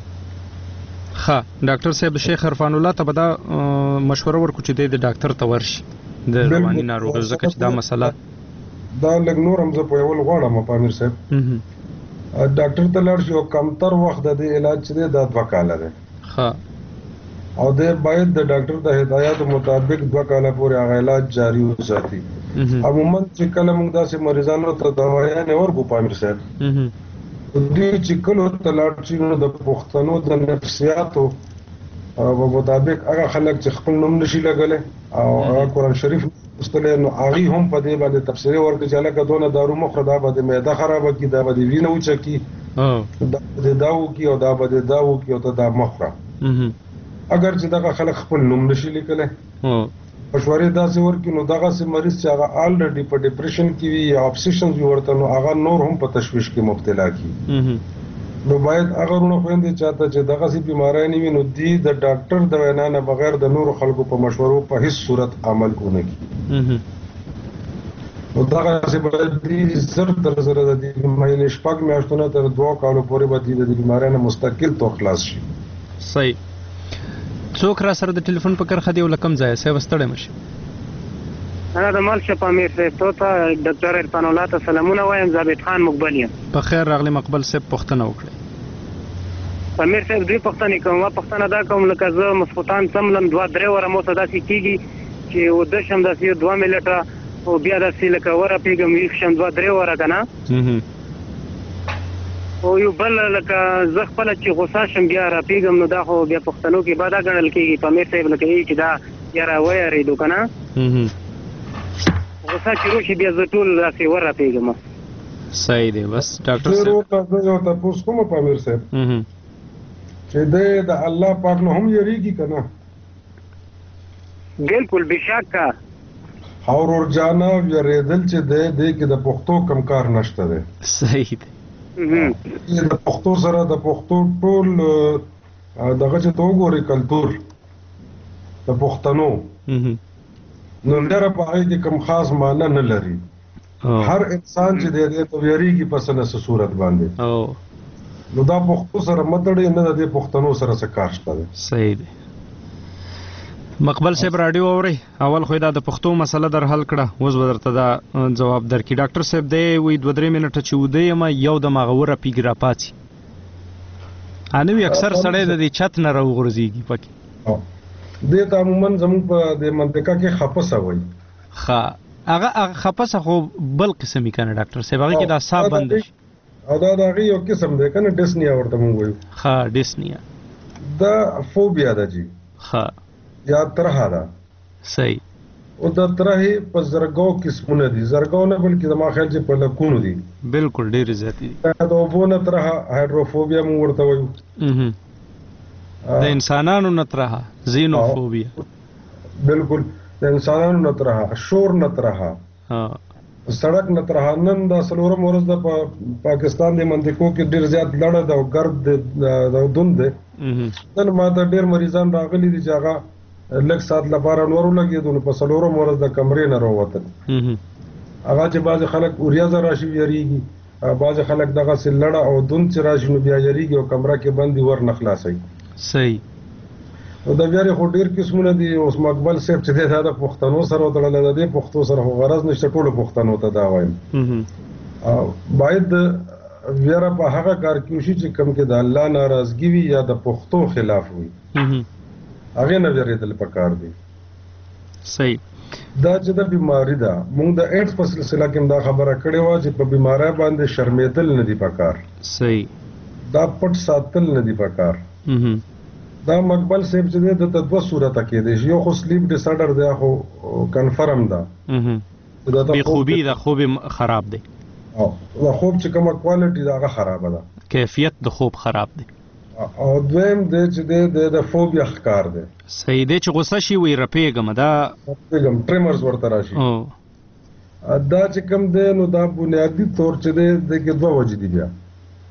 S3: ها ډاکټر صاحب شیخ عرفان الله ته دا مشوره ورکو چې د ډاکټر ته ورشي د رواني ناروغ زکه چې دا مسله
S5: دا لږ نور هم زه په یو غواړم په امیر صاحب ډاکټر ته لاړ شي او کمتر وخت د علاج چې دا 2 کال دی.
S3: ها
S5: او د باید د ډاکټر د هدایت مطابق 2 کال پورې هغه علاج جاری وساتي. عموما چې کله موږ داسې مریضانو ته دوايانې ورکو په امیر صاحب دې چې کله ته لاړ شي نو د پښتنو د نفسیاتو په مطابق هغه خلک چې خپل نوم نشي لګلې او هغه قرآن شریف مستله نو هغه هم په دې باندې تفسیر ورکړي چې لکه دونه دارو مخ دا به د معده خراب کی دا به د وینې وچکی دا داو کی او دا به د داو کی او ته دا مخره اگر چې دا خلک خپل نوم نشي لیکلې مشورې داسې ورکړي نو دغه سي مریض چې هغه الریډي په ډیپریشن کې وي یا ابسیشنز ورته نو هغه نور هم په تشویش کې مبتلا کی نو باید هغه ورونه خويندې چاته چې دغه سي بیماری نه وي نو دی د ډاکټر د وینا نه بغیر د نور خلکو په مشورو په هیڅ صورت عمل ونه کی نو دغه سي باید دی زر تر زر د مهینې شپږ میاشتونه تر 2 کالو پورې به د بیماری نه مستقل تو خلاص شي.
S3: صحیح. څوک را سره د ټلیفون په کرخه دی ولکم ځای سه وستړی مشه
S7: انا د مال شپه امیر صاحب ته ډاکټر عرفان الله ته سلامونه وایم. ثابت خان مقبل یم.
S3: په خیر راغلی مقبل صاحب پوښتنه وکړئ.
S7: امیر صاحب دوی پوښتنه کوم پوښتنه دا کوم لکه زه مسخوتان سملم 2-3 وره مو صدا سي کیږي چې و د شم داسې 2 ملټه او بیا داسې لکه وره پیګم یو شم 2-3 وره کنه او یو بل لکه زه خپل چې غوسه شم بیا را پیګم نو دا خو بیا پښتنو کې بعدا غنل کېږي په امیر صاحب لکه چې دا یاره وایریدو کنه غوسه چې روشي بیا زه ټول راسي ور را پیګم.
S3: صحیح دی. بس ډاکټر صاحب
S5: زه یو تاسو کوم په امیر صاحب چې د الله پاک نو هم یریږي کنه
S7: بالکل بشکا
S5: اور جانا یریدل چې د کې د پښتو کم کار نشته دی.
S3: صحیح دی.
S5: د پښتو سره د پښتو ټول دغه چې تو ګوري کلچر د پښتنو نو لره په هغه کې کوم خاص معنی نه لري. هر انسان چې د دې په یریږي په سنه صورت باندې نو دا پښتو سره مدړې نه د پښتنو سره څه کار شته.
S3: صحیح دی. مقبل صاحب رادیو اوري اول خو دا د پښتو مسله در حل کړه اوس به درته دا جواب درکې. ډاکټر صاحب دی وی 2-3 منټه چې ودی ما یو د مغوره پیګرا پاتې انوي اکثر سړی د دې چت نه راوغورځيږي پکې
S5: د ته عموما زموږ په د منطقه کې خپسه وای
S3: هغه خپسه خو بل قسمي کنه ډاکټر صاحب هغه کې دا صاحب بند شي
S5: او دا هغه یو قسم دی کنه ډیسنیا ورته مونږ وایو.
S3: ډیسنیا
S5: دا فوبیا ده جی یا ترها ده.
S3: صحیح.
S5: او د ترهي په زرګو قسمونه دي زرګو نه بلکې د ما خیال چې په لکونو دي.
S3: بالکل ډېر زیاتی دي.
S5: دا د وبونه ترها هایدروفوبیا مو ورته وایو.
S3: د انسانانو نه ترها زینوفوبیا.
S5: بالکل د انسانانو نه ترها شور نه ترها سړک نه ترها. نن د سلورم ورځ د پاکستان د منطقو کې ډېر زیات لړه ده او ګرد د دوند ده. نن ما ته ډېر مریضان راغلي دي چې هغه لږ ساعت لپاره نور لګېدو نو په سلورم ورځ د کمرې نه راووتل. هغه چې بعضې خلک اوریازه راشي یریږي بعضې خلک دغسې لړه او دوند چې راشي نو بیا یریږي او کمره کې بندي ور نه خلاصوي.
S3: صحیح.
S5: نو د بیا خو ډېر قسمونه دي. اوس مقبل صاحب چې دی دا د پښتنو سره وتړلی د دې پښتو سره خو غرض نشته ټولو پښتنو ته دا وایم باید ویره په هغه کار کې وشي چې کوم کې د الله ناراضګي وي یا د پښتو خلاف وي هغه نه ویریدل پکار دي.
S3: صحیح.
S5: دا چې د بیماری ده موږ د ایډز په سلسله کې دا خبره کړې و چې په بیماری باندې شرمېدل نه دي پکار.
S3: صحیح.
S5: دا پټ ساتل نه دي پکار. دا مقبل صاحب چې د تدوه صورت کې دي یو خو سلیپ ډیس آرډر دی خو کنفرم ده
S3: بی خوبی دا خوب خراب دی
S5: او دا خوب چې کومه کوالټي دا هغه خراب ده
S3: کیفیت د خوب خراب دی
S5: او دویم د چې د فوبیا ښکار دی.
S3: صحیح دی چې غوسه شي وي رپېږم دا
S5: رپېږم ټریمرز ورته راشي دا چې کوم دی نو دا بنیادی طور چې دی د کې دوه وجې دي. بیا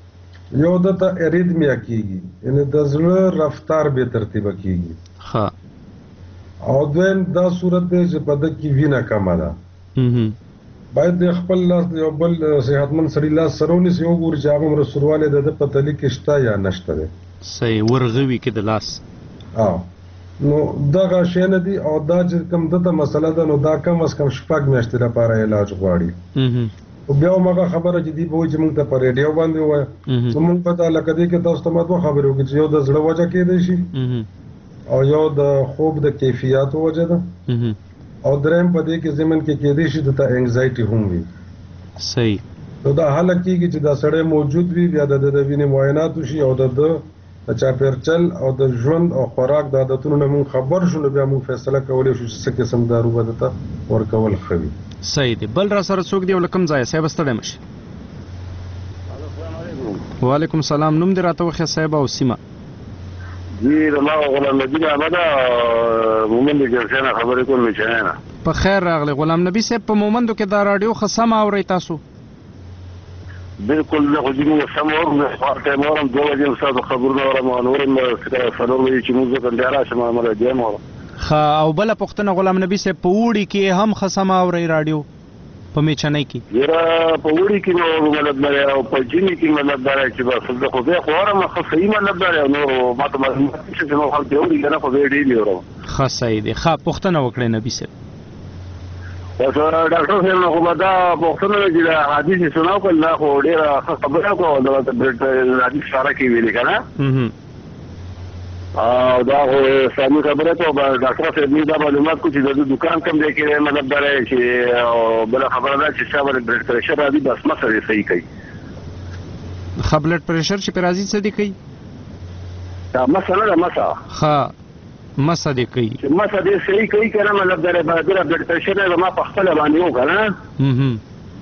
S5: یو د ته اریدمیا کیږي یعنی د زړه رفتار به ترتیب کیږي
S3: ها
S5: او دویم دا صورت دی چې په د کې وینه کمه ده باید د خپل لاس یو بل صحتمند سړي لاس سره ونیسي وګوري چې هغه عمر سوروالی د په تلي کې شته یا نشته دی
S3: صحیح ورغوي کې د لاس
S5: نو دغه شی نه دي او دا چې کوم دته مسله ده نو دا کم از کم شپږ میاشتې لپاره علاج غواړي او بیا هغه خبره چې دی به وایي چې موږ ته په ریډیو باندې ووایه نو موږ پته لکه دی کې تاسو ته ما دوه خبرې وکړي چې یو د زړه وجه کېدی شي او یو د خوب د کیفیاتو وجه ده او دریم په دې کې زمن کې کېدی شي د انګزایټي هم وي
S3: صحیح
S5: نو دا حل کېږي چې دا سړی موجود وي بیا د وینې معاینات وشي او د چاپیرچل او د ژوند او خوراک د عادتونو نه موږ خبر شو نو بیا موږ فیصله کولی شو چې څه قسم دارو به درته ورکول ښه وي
S3: صحیح دی بل را سره څوک دی او له کوم ځایه صاحب ستړی مه شي وعلیکم السلام نوم دې راته وښیه صاحب او سیمه
S8: جی زما غلام نبی احمد مومند جلسه نه خبرې کوم چې نه
S3: په خیر راغلی غلام نبی صاحب په مومندو کې دا راډیو ښه سمه اورئ تاسو
S8: بالکل زه خو ځینې سم اورم ټایم اورم 2 بجې استاد خبرونه اورم او نورم فکر څلور بجې چې موږ ته بیا راشم ما راډیو اورم
S3: ښه او بله پوښتنه غلام نبی صاحب په اوړي کې هم ښه سمه اورئ راډیو په میچنۍ کې
S8: یاره په وړي کې نو مطلب دی او په ژمي کې مطلب دی چې بس زه خو بیا خو اورم ښه صحیح مطلب دی او نور ما ته معلومات نشته چې نو خلک دې اوري که نه خو زه یې ډېرې اورم
S3: ښه صحیح دی ښه پوښتنه وکړئ نبي صاحب
S8: ډاکټر صاحب نو خو به دا پوښتنه ده چې د حدیث یې سنا وکړل دا خو ډېره ښه خبره وکړه د حدیث اشاره کې ویلې که نه او دا خو اسلامي خبره ته ډاکټر صاحب موږ دا معلومات کړو چې د دکان کوم ځای کې مطلب دا دی چې بله خبره ده چې چا باندې بلډ پریشر راځي بس مسه یې صحیح کوي
S3: ښه بلډ پریشر چې پرې راځي څه دې کوي
S8: دا مسه نه ده مسه
S3: ښه مسه دې کوي
S8: چې مسه دې صحیح کوي که نه مطلب دا دی بلډ پریشر دی زما په خپله باندې و که نه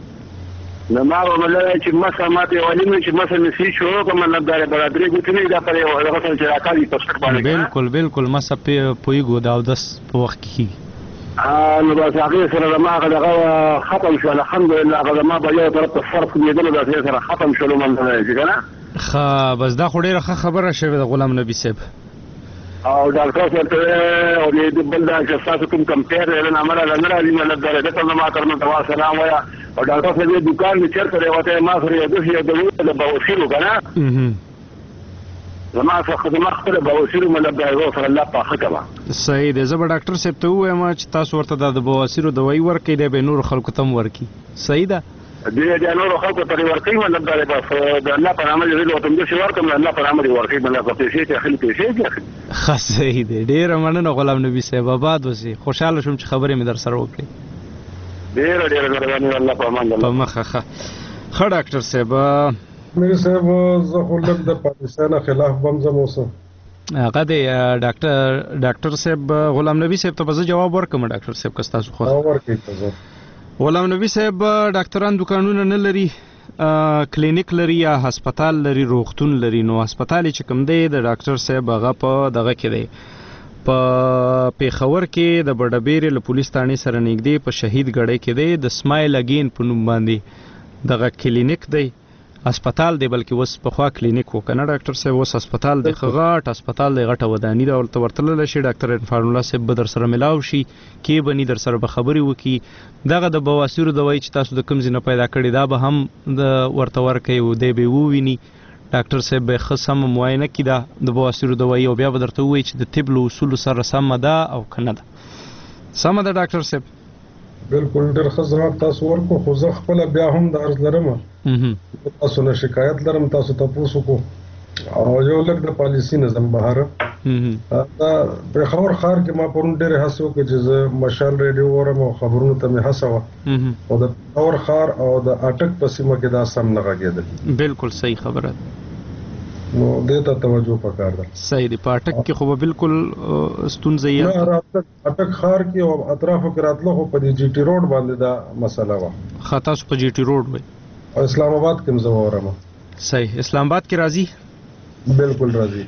S8: نو ما به مطلب چې مسه ماته یې ولیم چې مسه مې صحیح شروع کړم مطلب دا به درې ګوتې نه وي دا پر یو هغه سره چې راکاږي په سټ باندې
S3: بالکل مسه پوهېږو د اودس په وخت کې کېږي
S8: نو بس هغې سره زما هغه دغه ختم شول الحمدلله هغه زما به یو طرف ته صرف کېدلو داسې سره ختم شولو منځ نه چې که نه
S3: ښه بس دا خو ډېره ښه خبره شوې ده غلام نبي صاحب
S8: او ډاکټر صاحب ته او دې بل دا چې ستاسو کوم کمپیر دی نه عمله نه راځي مطلب دا دته زما تر نو دوا سلام وایه او ډاکټر صاحب دې دکان مې چېرته دی وته ما سره یو داسې یو د بواسیر و که نه زما څخه زما خپله بواسیر مطلب دا یو سره الله پاخه کړه
S3: صحیح دی زه به ډاکټر صاحب ته ووایم چې تاسو ورته دا د بواسیرو دوايي ورکوئ دی به نورو خلکو ته هم ورکړي صحیح ده
S8: دې نورو خلکو ته ورکوي مطلب دا دی بس د الله په نامه یې ورته همداسې ورکړم د الله په نامه یې ورکوي مطلب که پیسې ته اخلي پیسې ته اخلي
S3: ښه صحیح دی ډېره مننه غلام نبي صاحب آباد اوسئ خوشحاله شوم چې خبرې مې در سره وکړې
S8: ډېره مهرباني الله په امان
S3: په مخه ښه ډاکټر صاحب
S5: میر صاحب زه خو لږ د پاکستان خلاف بم ځم اوسه
S3: هغه دی ډاکټر صاحب غلام نبي صاحب ته به زه جواب ورکړم ډاکټر صاحب که ستاسو خوښ
S5: ورکړئ
S3: غلام نبي صاحب ډاکټران دکانونه نه لري کلینیک لري یا هسپتال لري روغتون لري نو هسپتال چې کوم دی د ډاکټر صاحب هغه په دغه کې دی په پیښور کې د بډبیرې له پولیس تانې سره نږدې په شهید ګړی کې دی د سمایل اګین په نوم باندې دغه کلینیک دی هسپتال دی بلکې اوس پخوا کلینیک و که نه ډاکټر صاحب اوس هسپتال دی ښه غټ هسپتال دی غټه وداني ده ورته ورتللی شي ډاکټر عرفان الله صاحب به در سره ملاو شي کې به ني در سره به خبرې وکړي دغه د بواسیرو دوايي چې تاسو د کوم ځای نه پیدا کړې دا به هم د ورته ورکوي او دی به یې وویني ډاکټر صاحب به ښه سمه معاینه کړي دا د بواسیرو دوايي او بیا به درته ووایي چې د طب له اصولو سره سمه ده او که نه ده سمه ده ډاکټر صاحب
S5: بالکل ډېر ښه ځواب تاسو ورکړو خو زه خپله بیا هم د عرض لرم تاسو نه شکایت لرم تاسو تپوس وکړو او یو لږ د پالیسي نظم بهر دا پېښور ښار کې ما پرون ډېرې هڅې وکړې چې زه مشال ریډیو اورم او خبرونو ته مې هڅه وه او د پېښور ښار او د اټک په سیمه کې دا سم نه غږېدل
S3: بالکل صحیح خبره
S5: نو دې ته توجه پکار ده
S3: صحیح دی په اټک کې خو به بالکل ستونزه یې
S5: نه اټک ښار کې او اطرافو کې راتلو خو په دې جی ټي روډ باندې دا مسله وه
S3: ښه تاسو په جی ټي روډ وئ
S5: او اسلام آباد کې هم زه اورم
S3: صحیح اسلام آباد کې راځي
S5: بالکل راځي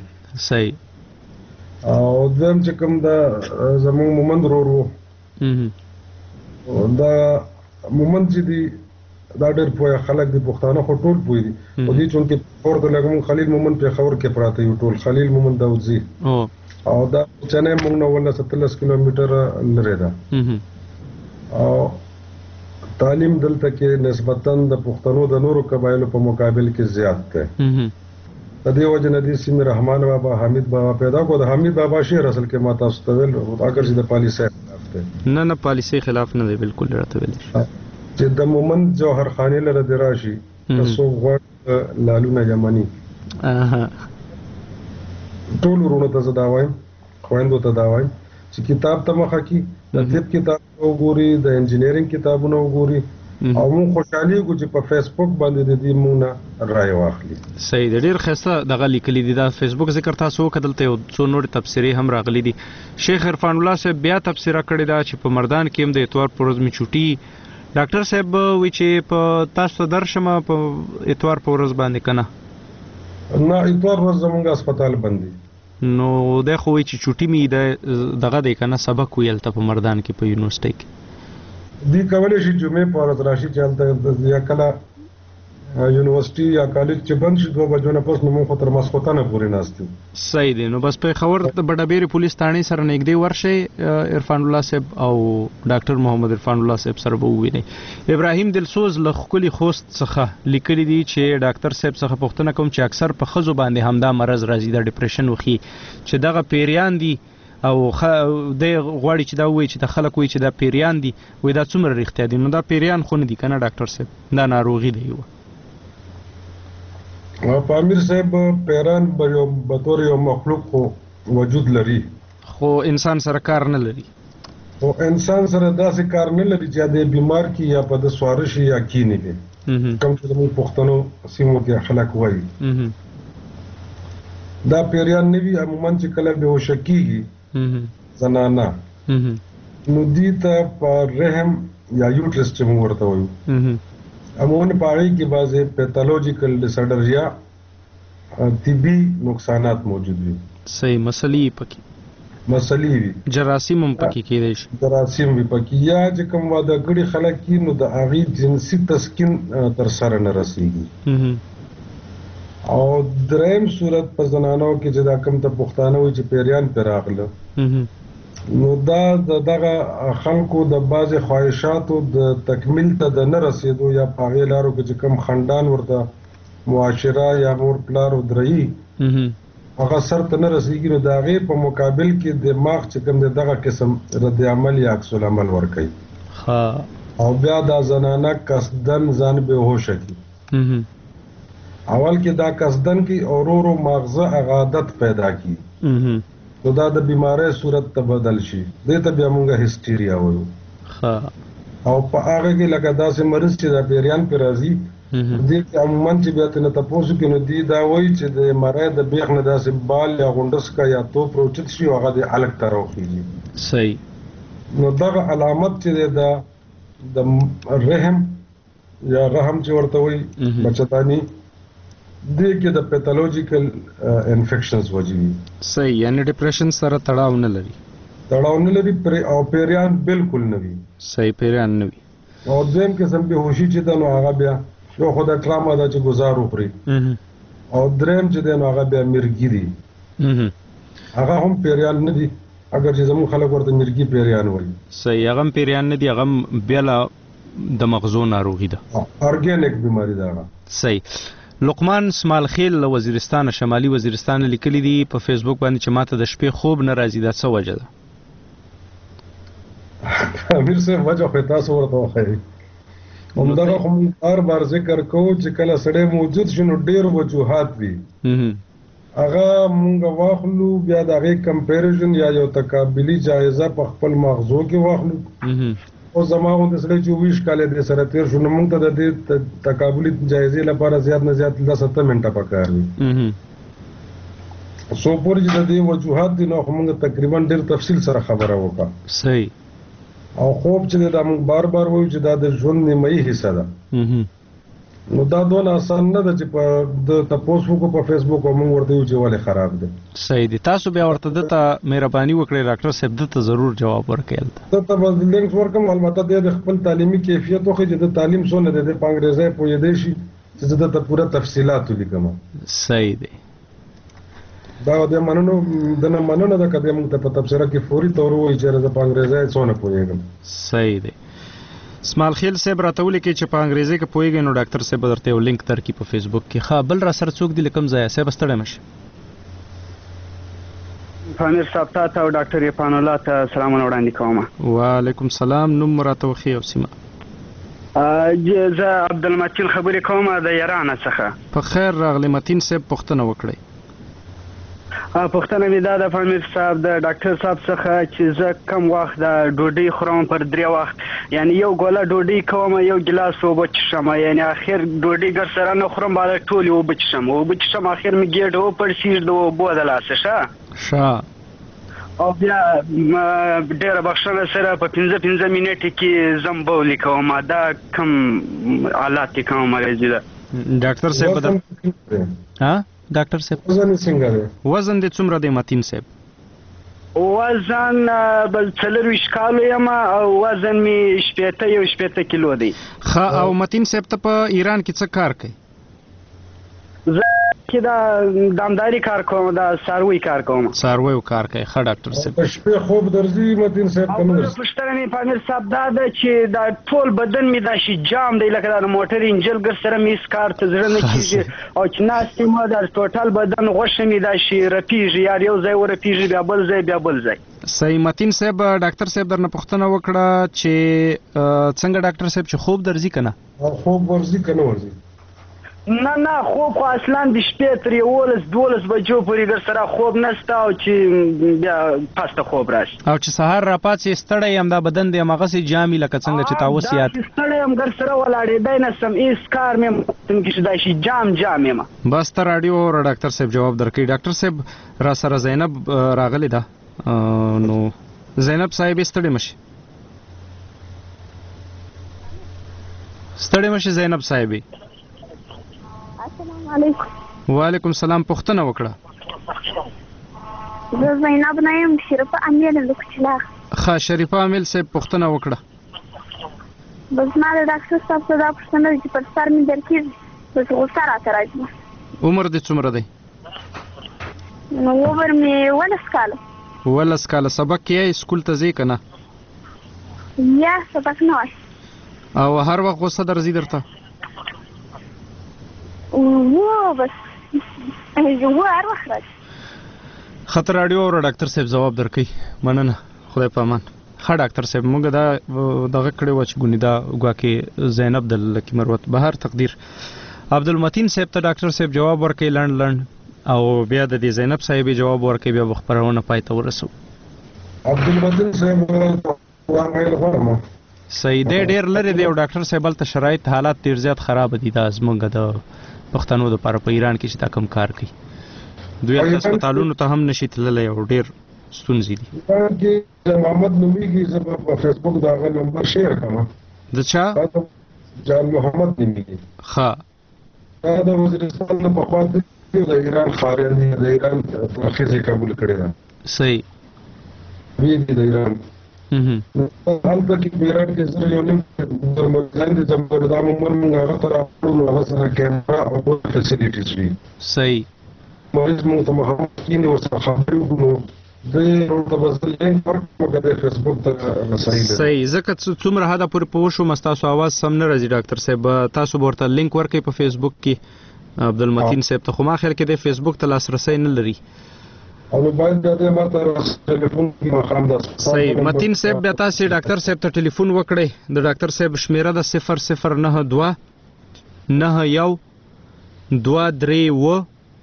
S3: صحیح
S5: او دویم چې کوم دا زموږ مومند ورور و دا مومند چې دی دا ډېر پوهه خلک دي پښتانه خو ټول پوه دي او دې چونکې ورته لګم خلیل مومن په خبر کې پراته یو ټول خلیل مومن داوودزی او دا چنه موږ نو ولا 17 کیلومتر لري دا او تعلیم دلته کې نسبتاً د پښتنو د نورو قبایلو په مقابل کې زیات دی د دې وجه نه دي سیمه رحمان بابا حمید بابا پیدا کو د حمید بابا شعر اصل کې ماته استویل اگر چې د پالیسي خلاف دی
S3: نه پالیسي خلاف نه دی بالکل راته ویل
S5: چې د مومن جوهر خاني لره د راشي تاسو غوړ لالونه یمنی ټول ورونو ته زدا وایم خويندو ته دا وایم چې کتاب ته مخه کی د طب کتاب وګوري د انجینرینګ کتابونه وګوري او مون خوشحالي کو چې په فیسبوک باندې د دې مونږه رائے واخلي
S3: صحیح د ډیر خسته دغه لیکلي دي دا فیسبوک ذکر تاسو کدلته یو څو نور تفسیری هم راغلي دي شیخ عرفان الله صاحب بیا تفسیره کړی دا چې په مردان کې هم د اتوار پر ورځ می چوټي ډاکټر صاحب وی چې په تاسو درشمه په اتوار پر ورځ باندې کنه
S5: نه اتوار ورځ زمونږ هسپتال بندي
S3: نو د خو وی چې چوټي می دغه د کنه سبق ویل ته په مردان کې په یونیورسيټي کې
S5: دی کولای شي جمعې په ورځ راشي چلته یا کله یونیورسيټي یا کالج چې بند شي 2 بجو نه پس نو مخ تر مسخوتانه پورې ناستو
S3: صحیح دی نو بس په خبر د بډابېری پولیس ثانې سره نږدې ورشه عرفان الله صاحب او ډاکټر محمد عرفان الله صاحب سره وویني ابراهیم دلسوز لخکلی خوست څخه لیکلي دي چې ډاکټر صاحب څخه پوښتنه کوم چې اکثر په خزو باندې همدا مرز راځي د ډیپریشن وخی چې دغه پیریان دي او د غواړي چې دا وایي چې د خلک وایي چې دا پیریان دي وای دا څومره رښتیا دي نو دا پیریان خو نه دي کنه ډاکټر صاحب دا ناروغي دی
S5: په امیر صاحب پیران به طور یو مخلوق وجود لري
S3: خو انسان سره کار نه لري
S5: او انسان سره داسې کار نه لري چې د بیمار کی یا په د سوارش یا کینی دي کوم چې موږ پښتنو سیمو کې خلک وایي دا پیریان نه وي عموما چې کله به وشکیږي زنانا نو دي ته په رحم یا یوټرس چې موږ ورته وایو عموما پاړی کې بعضه پیتالوجیکل ډیسارډر یا طبي نقصانات موجود دي
S3: صحیح مسلې پکې
S5: وي
S3: جراثیم هم پکې کېدای شي
S5: جراثیم وي پکې یا چې کوم واده غړي خلک کې نو د اغي جنسي تسکین تر سره نه رسیږي او دریم صورت په زنانو کې چې دا کم ته پښتانه وي چې پیریان پر راغله نو دا دغه خلکو د بعض خواهشاتو د تکمیل ته د نه رسیدو یا پاغې لارو کې چې کم خاندان ورته معاشره یا مور پلار درئی هغه سر ته نه رسیږي نو د هغې په مقابل کې دماغ چې کوم دغه قسم رد عمل یا عکس العمل ورکوي او بیا دا زنانه قصدن ځان بېهوشه کړي اول کې دا قصدن کې اورورو ماغزه عادت پیدا کی نو دا د بیماری صورت ته بدل شي دې ته بیا موږ هیسټیریا وایو او په هغه کې لکه داسې مریض چې دا پیریان پر راځي دې کې عموما چې بیا ته تاسو کې نو دی دا وایي چې د مړای د بیخ نه داسې بال یا غونډس کا یا تو پروچت شي هغه د الګ تروخیږي
S3: صحیح
S5: نو دا علامت چې د رحم یا رحم چې ورته وایي بچتانی دې کې د پیتالوجیکل انفیکشنز وجوي
S3: صحیح یعنی ډیپریشن سره تړاو نه لري
S5: او پیریان بالکل نه وي
S3: صحیح پیریان نه وي
S5: او دیم قسم به هوشي چې د نو هغه بیا یو خدای ټراما دا چې گزار وکړي او دریم چې د نو هغه بیا مرګي دي هغه هم پیریان نه دي اگر چې زموږ خلک ورته مرګي پیریان وایي
S3: صحیح هغه پیریان نه دي هغه بیا د مغزو ناروغي ده
S5: ارګینیک بیماری ده
S3: صحیح لقمان اسماعیل خیل وزیرستان شمالي وزیرستان لیکلي دي په فیسبوک باندې چې ماته د شپې خوب نه راځي دا څه وجه ده
S5: امیر صاحب وجه خو تاسو ورته وایي همدغه خو بار ذکر کوو چې کله سړی موجود شي نو ډېر وجوهات وي هغه مونږ واخلو بیا د هغې کمپیریزن یا یو تقابلي جایزه په خپل مغزو کې واخلو او زما غوندې سړی چې 20 کاله دې سره تېر شو نو مونږ ته د دې تقابلي جایزې لپاره زیات نه زیات 10 منټه پکار وي سو پورې چې د دې وجوهات دي نو موږ تقریبا ډېر تفصیل سره خبره وکړه
S3: صحیح
S5: او خوب چې دا موږ بار وایو چې دا د ژوند نیمایي حصہ ده نو دا دونه آسان نه ده چې په د تاسو کو په فیسبوک او موږ ورته یو چې ولې خراب دي.
S3: صحیح دي. تاسو بیا ورته دته مهرباني وکړئ ډاکټر صاحب دته ضرور جواب ورکړئ.
S5: ته به لینک ورکوم البته د خپل تعلیمي کیفیت خو چې د تعلیم څونه د پنګریزه پوهې دی شي چې د پوره تفصيلات ولیکم.
S3: صحیح دي.
S5: دا د مننو د نه مننه د کده موږ ته په تفسیر کې فوري تور وایي چې د پنګریزه څونه پوهیږم.
S3: صحیح دي. اسماعیل خیل صاحب راته ولیکي چې په انګریزي کې پوهیږي نو ډاکټر صاحب درته یو لینک درکې په فیسبوک کې. ښه بل را سره څوک دی لکم ځای صاحب ستړی مشه.
S9: پامیر صاحب ته او ډاکټر یپان الله ته سلامونه وړاندې کوم.
S3: وعلیکم السلام. نوم راته وخی او سیمه.
S9: زه عبدالمتین خبرې کوم د ایران څخه.
S3: په خیر راغلی متین صاحب پوښتنه وکړئ.
S9: پوښتنه مې دا د پامیر صاحب د ډاکټر صاحب څخه چې زه کم وخت د ډوډۍ خورم پر 3 وخت یعنی یو ګوله ډوډۍ کوم یو ګلاس اوبه چښم یعنی اخر ډوډۍ ګر سره نه خورم باید ټول اوبه چښم اخر مې ګېډه وپړسېږي د اوبو د لاسه ښه او بیا ډېره بخښنه سره په 15 منټې کې زم بولي کوم دا کم حالات کې کوم مرض ده.
S3: ډاکټر صاحب ډاکټر صاحب
S5: وزن څنګه دی؟
S3: وزن دې څومره دی متین صاحب؟
S9: وزن بل 40 کالو یم او وزن می 80 کیلو دی.
S3: ښه او متین صاحب ته په ایران کې څه کار کوي؟
S9: زه کې دا دامداري کار کوم دا ساروي کار کوم.
S3: ساروي کار کوي. ښه ډاکټر صاحب
S5: په شپې خوب درځي متین صاحب کوم درځي؟
S9: پښتنه می پامیر صاحب دا ده چې دا ټول بدن می دا شي جام دی لکه د موټر انجل ګر سره می سکار ته زړه نه کیږي او چې ناستې مو دا ټوټل بدن غوښه می دا شي رپیږي یار یو ځای ورپیږي بیا بل ځای.
S3: صحیح. متین صاحب ډاکټر صاحب درنه پوښتنه وکړه چې څنګه ډاکټر صاحب چې خوب درځي کنه؟
S5: خوب ورځي کنه ورځي؟
S9: نه خوب خو اصلا د شپې تر 11-12 بجو پورې ګر سره خوب نشته او چې بیا پاسته خوب راشي او
S3: چې سهار را پاتې ستړی یم دا بدن دی مغه سي جامي لکه څنګه چې تاسو یاد
S9: ستړی یم ګر سره ولاړې دی نه سم ایس کار مې څنګه چې دا شي جام یم.
S3: بس ته رادیو او ډاکټر صاحب جواب درکړي. ډاکټر صاحب را سره زینب راغلی دا نو زینب صاحب ستړی مشي. ستړی مشي زینب صاحب.
S10: السلام علیکم.
S3: وعلیکم السلام. پوښتنه وکړه.
S10: زه زینب نه یم شریفه امیل لوکچلا.
S3: ښه شریفه امیل صاحب پوښتنه وکړه.
S10: بس ما د ډاکټر صاحب څخه دا پوښتنه چې پر سر مې درد کېږي بس غوسه راته راځي.
S3: عمر دې څومره دی؟
S10: نو عمر مې 11 کاله.
S3: 11 کاله. سبق یې سکول ته ځې که نه؟
S10: یا سبق نه وایي.
S3: او هر وخت غوسه درځي درته؟
S10: بس هر وخت راځي.
S3: خطر رادیو او ډاکټر صاحب جواب درکړي. مننه. خدای په امان. ښه ډاکټر صاحب موږ دا دغه کړی و چې ګونې دا ګواکې زینب د لکي مروت بهر تقدیر عبدالمتین صاحب ته ډاکټر صاحب جواب ورکړي لنډ او بیا د دې زینب صاحب جواب ورکړي بیا خپرونه پای ته ورسو.
S5: عبدالمتین صاحب وایي غواړم
S3: صحیح دی ډېر لرې دی او ډاکټر صاحب هلته شرایط حالات ډېر زیات خراب دي دا زموږ د پښتنو دپاره په ایران کې چې دا کم کار کوي دوی هلته هسپتالونو ته هم نشي تللی او ډېر ستونزې دي.
S5: ایران کې محمد نومیږي زه به په فیسبوک د هغه نمبر شیر کړم.
S3: د چا؟
S5: جان محمد نومیږي.
S3: ښه
S5: دا د وزیرستان نه پخوا د ایران خارج دی د ایران ښځې قبول کړې ده.
S3: صحیح.
S5: وی دي د ایران هلته کې په ایران کې زه یو نیم درملګان دي زموږ دا عموماً موږ هغه ته راوړو هغه سره کیمرا او بل فیسیلیټیز وي.
S3: صحیح.
S5: مریض موږ ته محمد کینې ورسره خبرې وکړو دوی ورته به زه لینک ورکړم که د فیسبوک ته رسایي لري.
S3: صحیح. ځکه څومره حده پورې پوه شوم ستاسو اواز سم نه راځي ډاکټر صاحب. تاسو به ورته لینک ورکړئ په فیسبوک کې عبدالمتین صاحب ته خو ما خیال کې د فیسبوک ته لاسرسی نه لري. صحیح. متین صاحب بیا تاسې ډاکټر صاحب ته ټلیفون وکړئ. د ډاکټر صاحب شمیره د 0092 91 232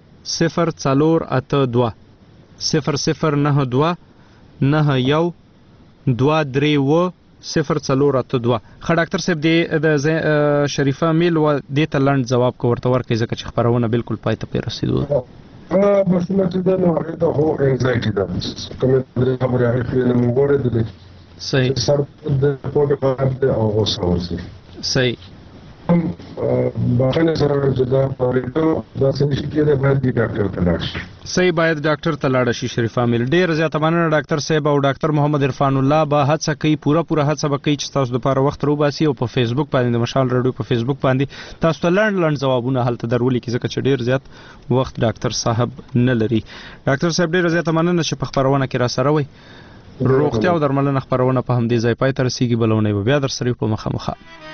S3: 0482 0092 91 232 0482. ښه ډاکټر صاحب د شریفه میل و دې ته لنډ ځواب که ورته ورکړئ ځکه چې خپرونه بالکل پای ته پرې رسېدو.
S5: بسونه چې ده نو هغې ته خو انزایټي ده کومې درې خبرې هغې خپلې نه مو اورېدلې.
S3: صحیح.
S5: سر د پوټ خراب دی او غوسه ورځي.
S3: صحیح.
S5: هم بخنه سره چې دا پرېټو دا څنګه کېږي باید ډاکټر ته لاړ شي.
S3: صحیح، باید ډاکټر ته لاړ شي. شریف عامل ډیر زیاته مننه ډاکټر صاحب او ډاکټر محمد عرفان الله به هڅه کوي پوره هڅه وکړي چې تاسو لپاره وخت روباسي او په فیسبوک باندې د مشال رادیو په فیسبوک باندې تاسو ته لړ ځوابونه هلته درولي کې ځکه چې ډیر زیات وخت ډاکټر صاحب نه لري. ډاکټر صاحب ډیر زیاته مننه چې په خبرونه کې را سره وي. روغتیا او درملنه خبرونه په همدې ځای پای ته رسیږي. بلونه بیا در سره په مخه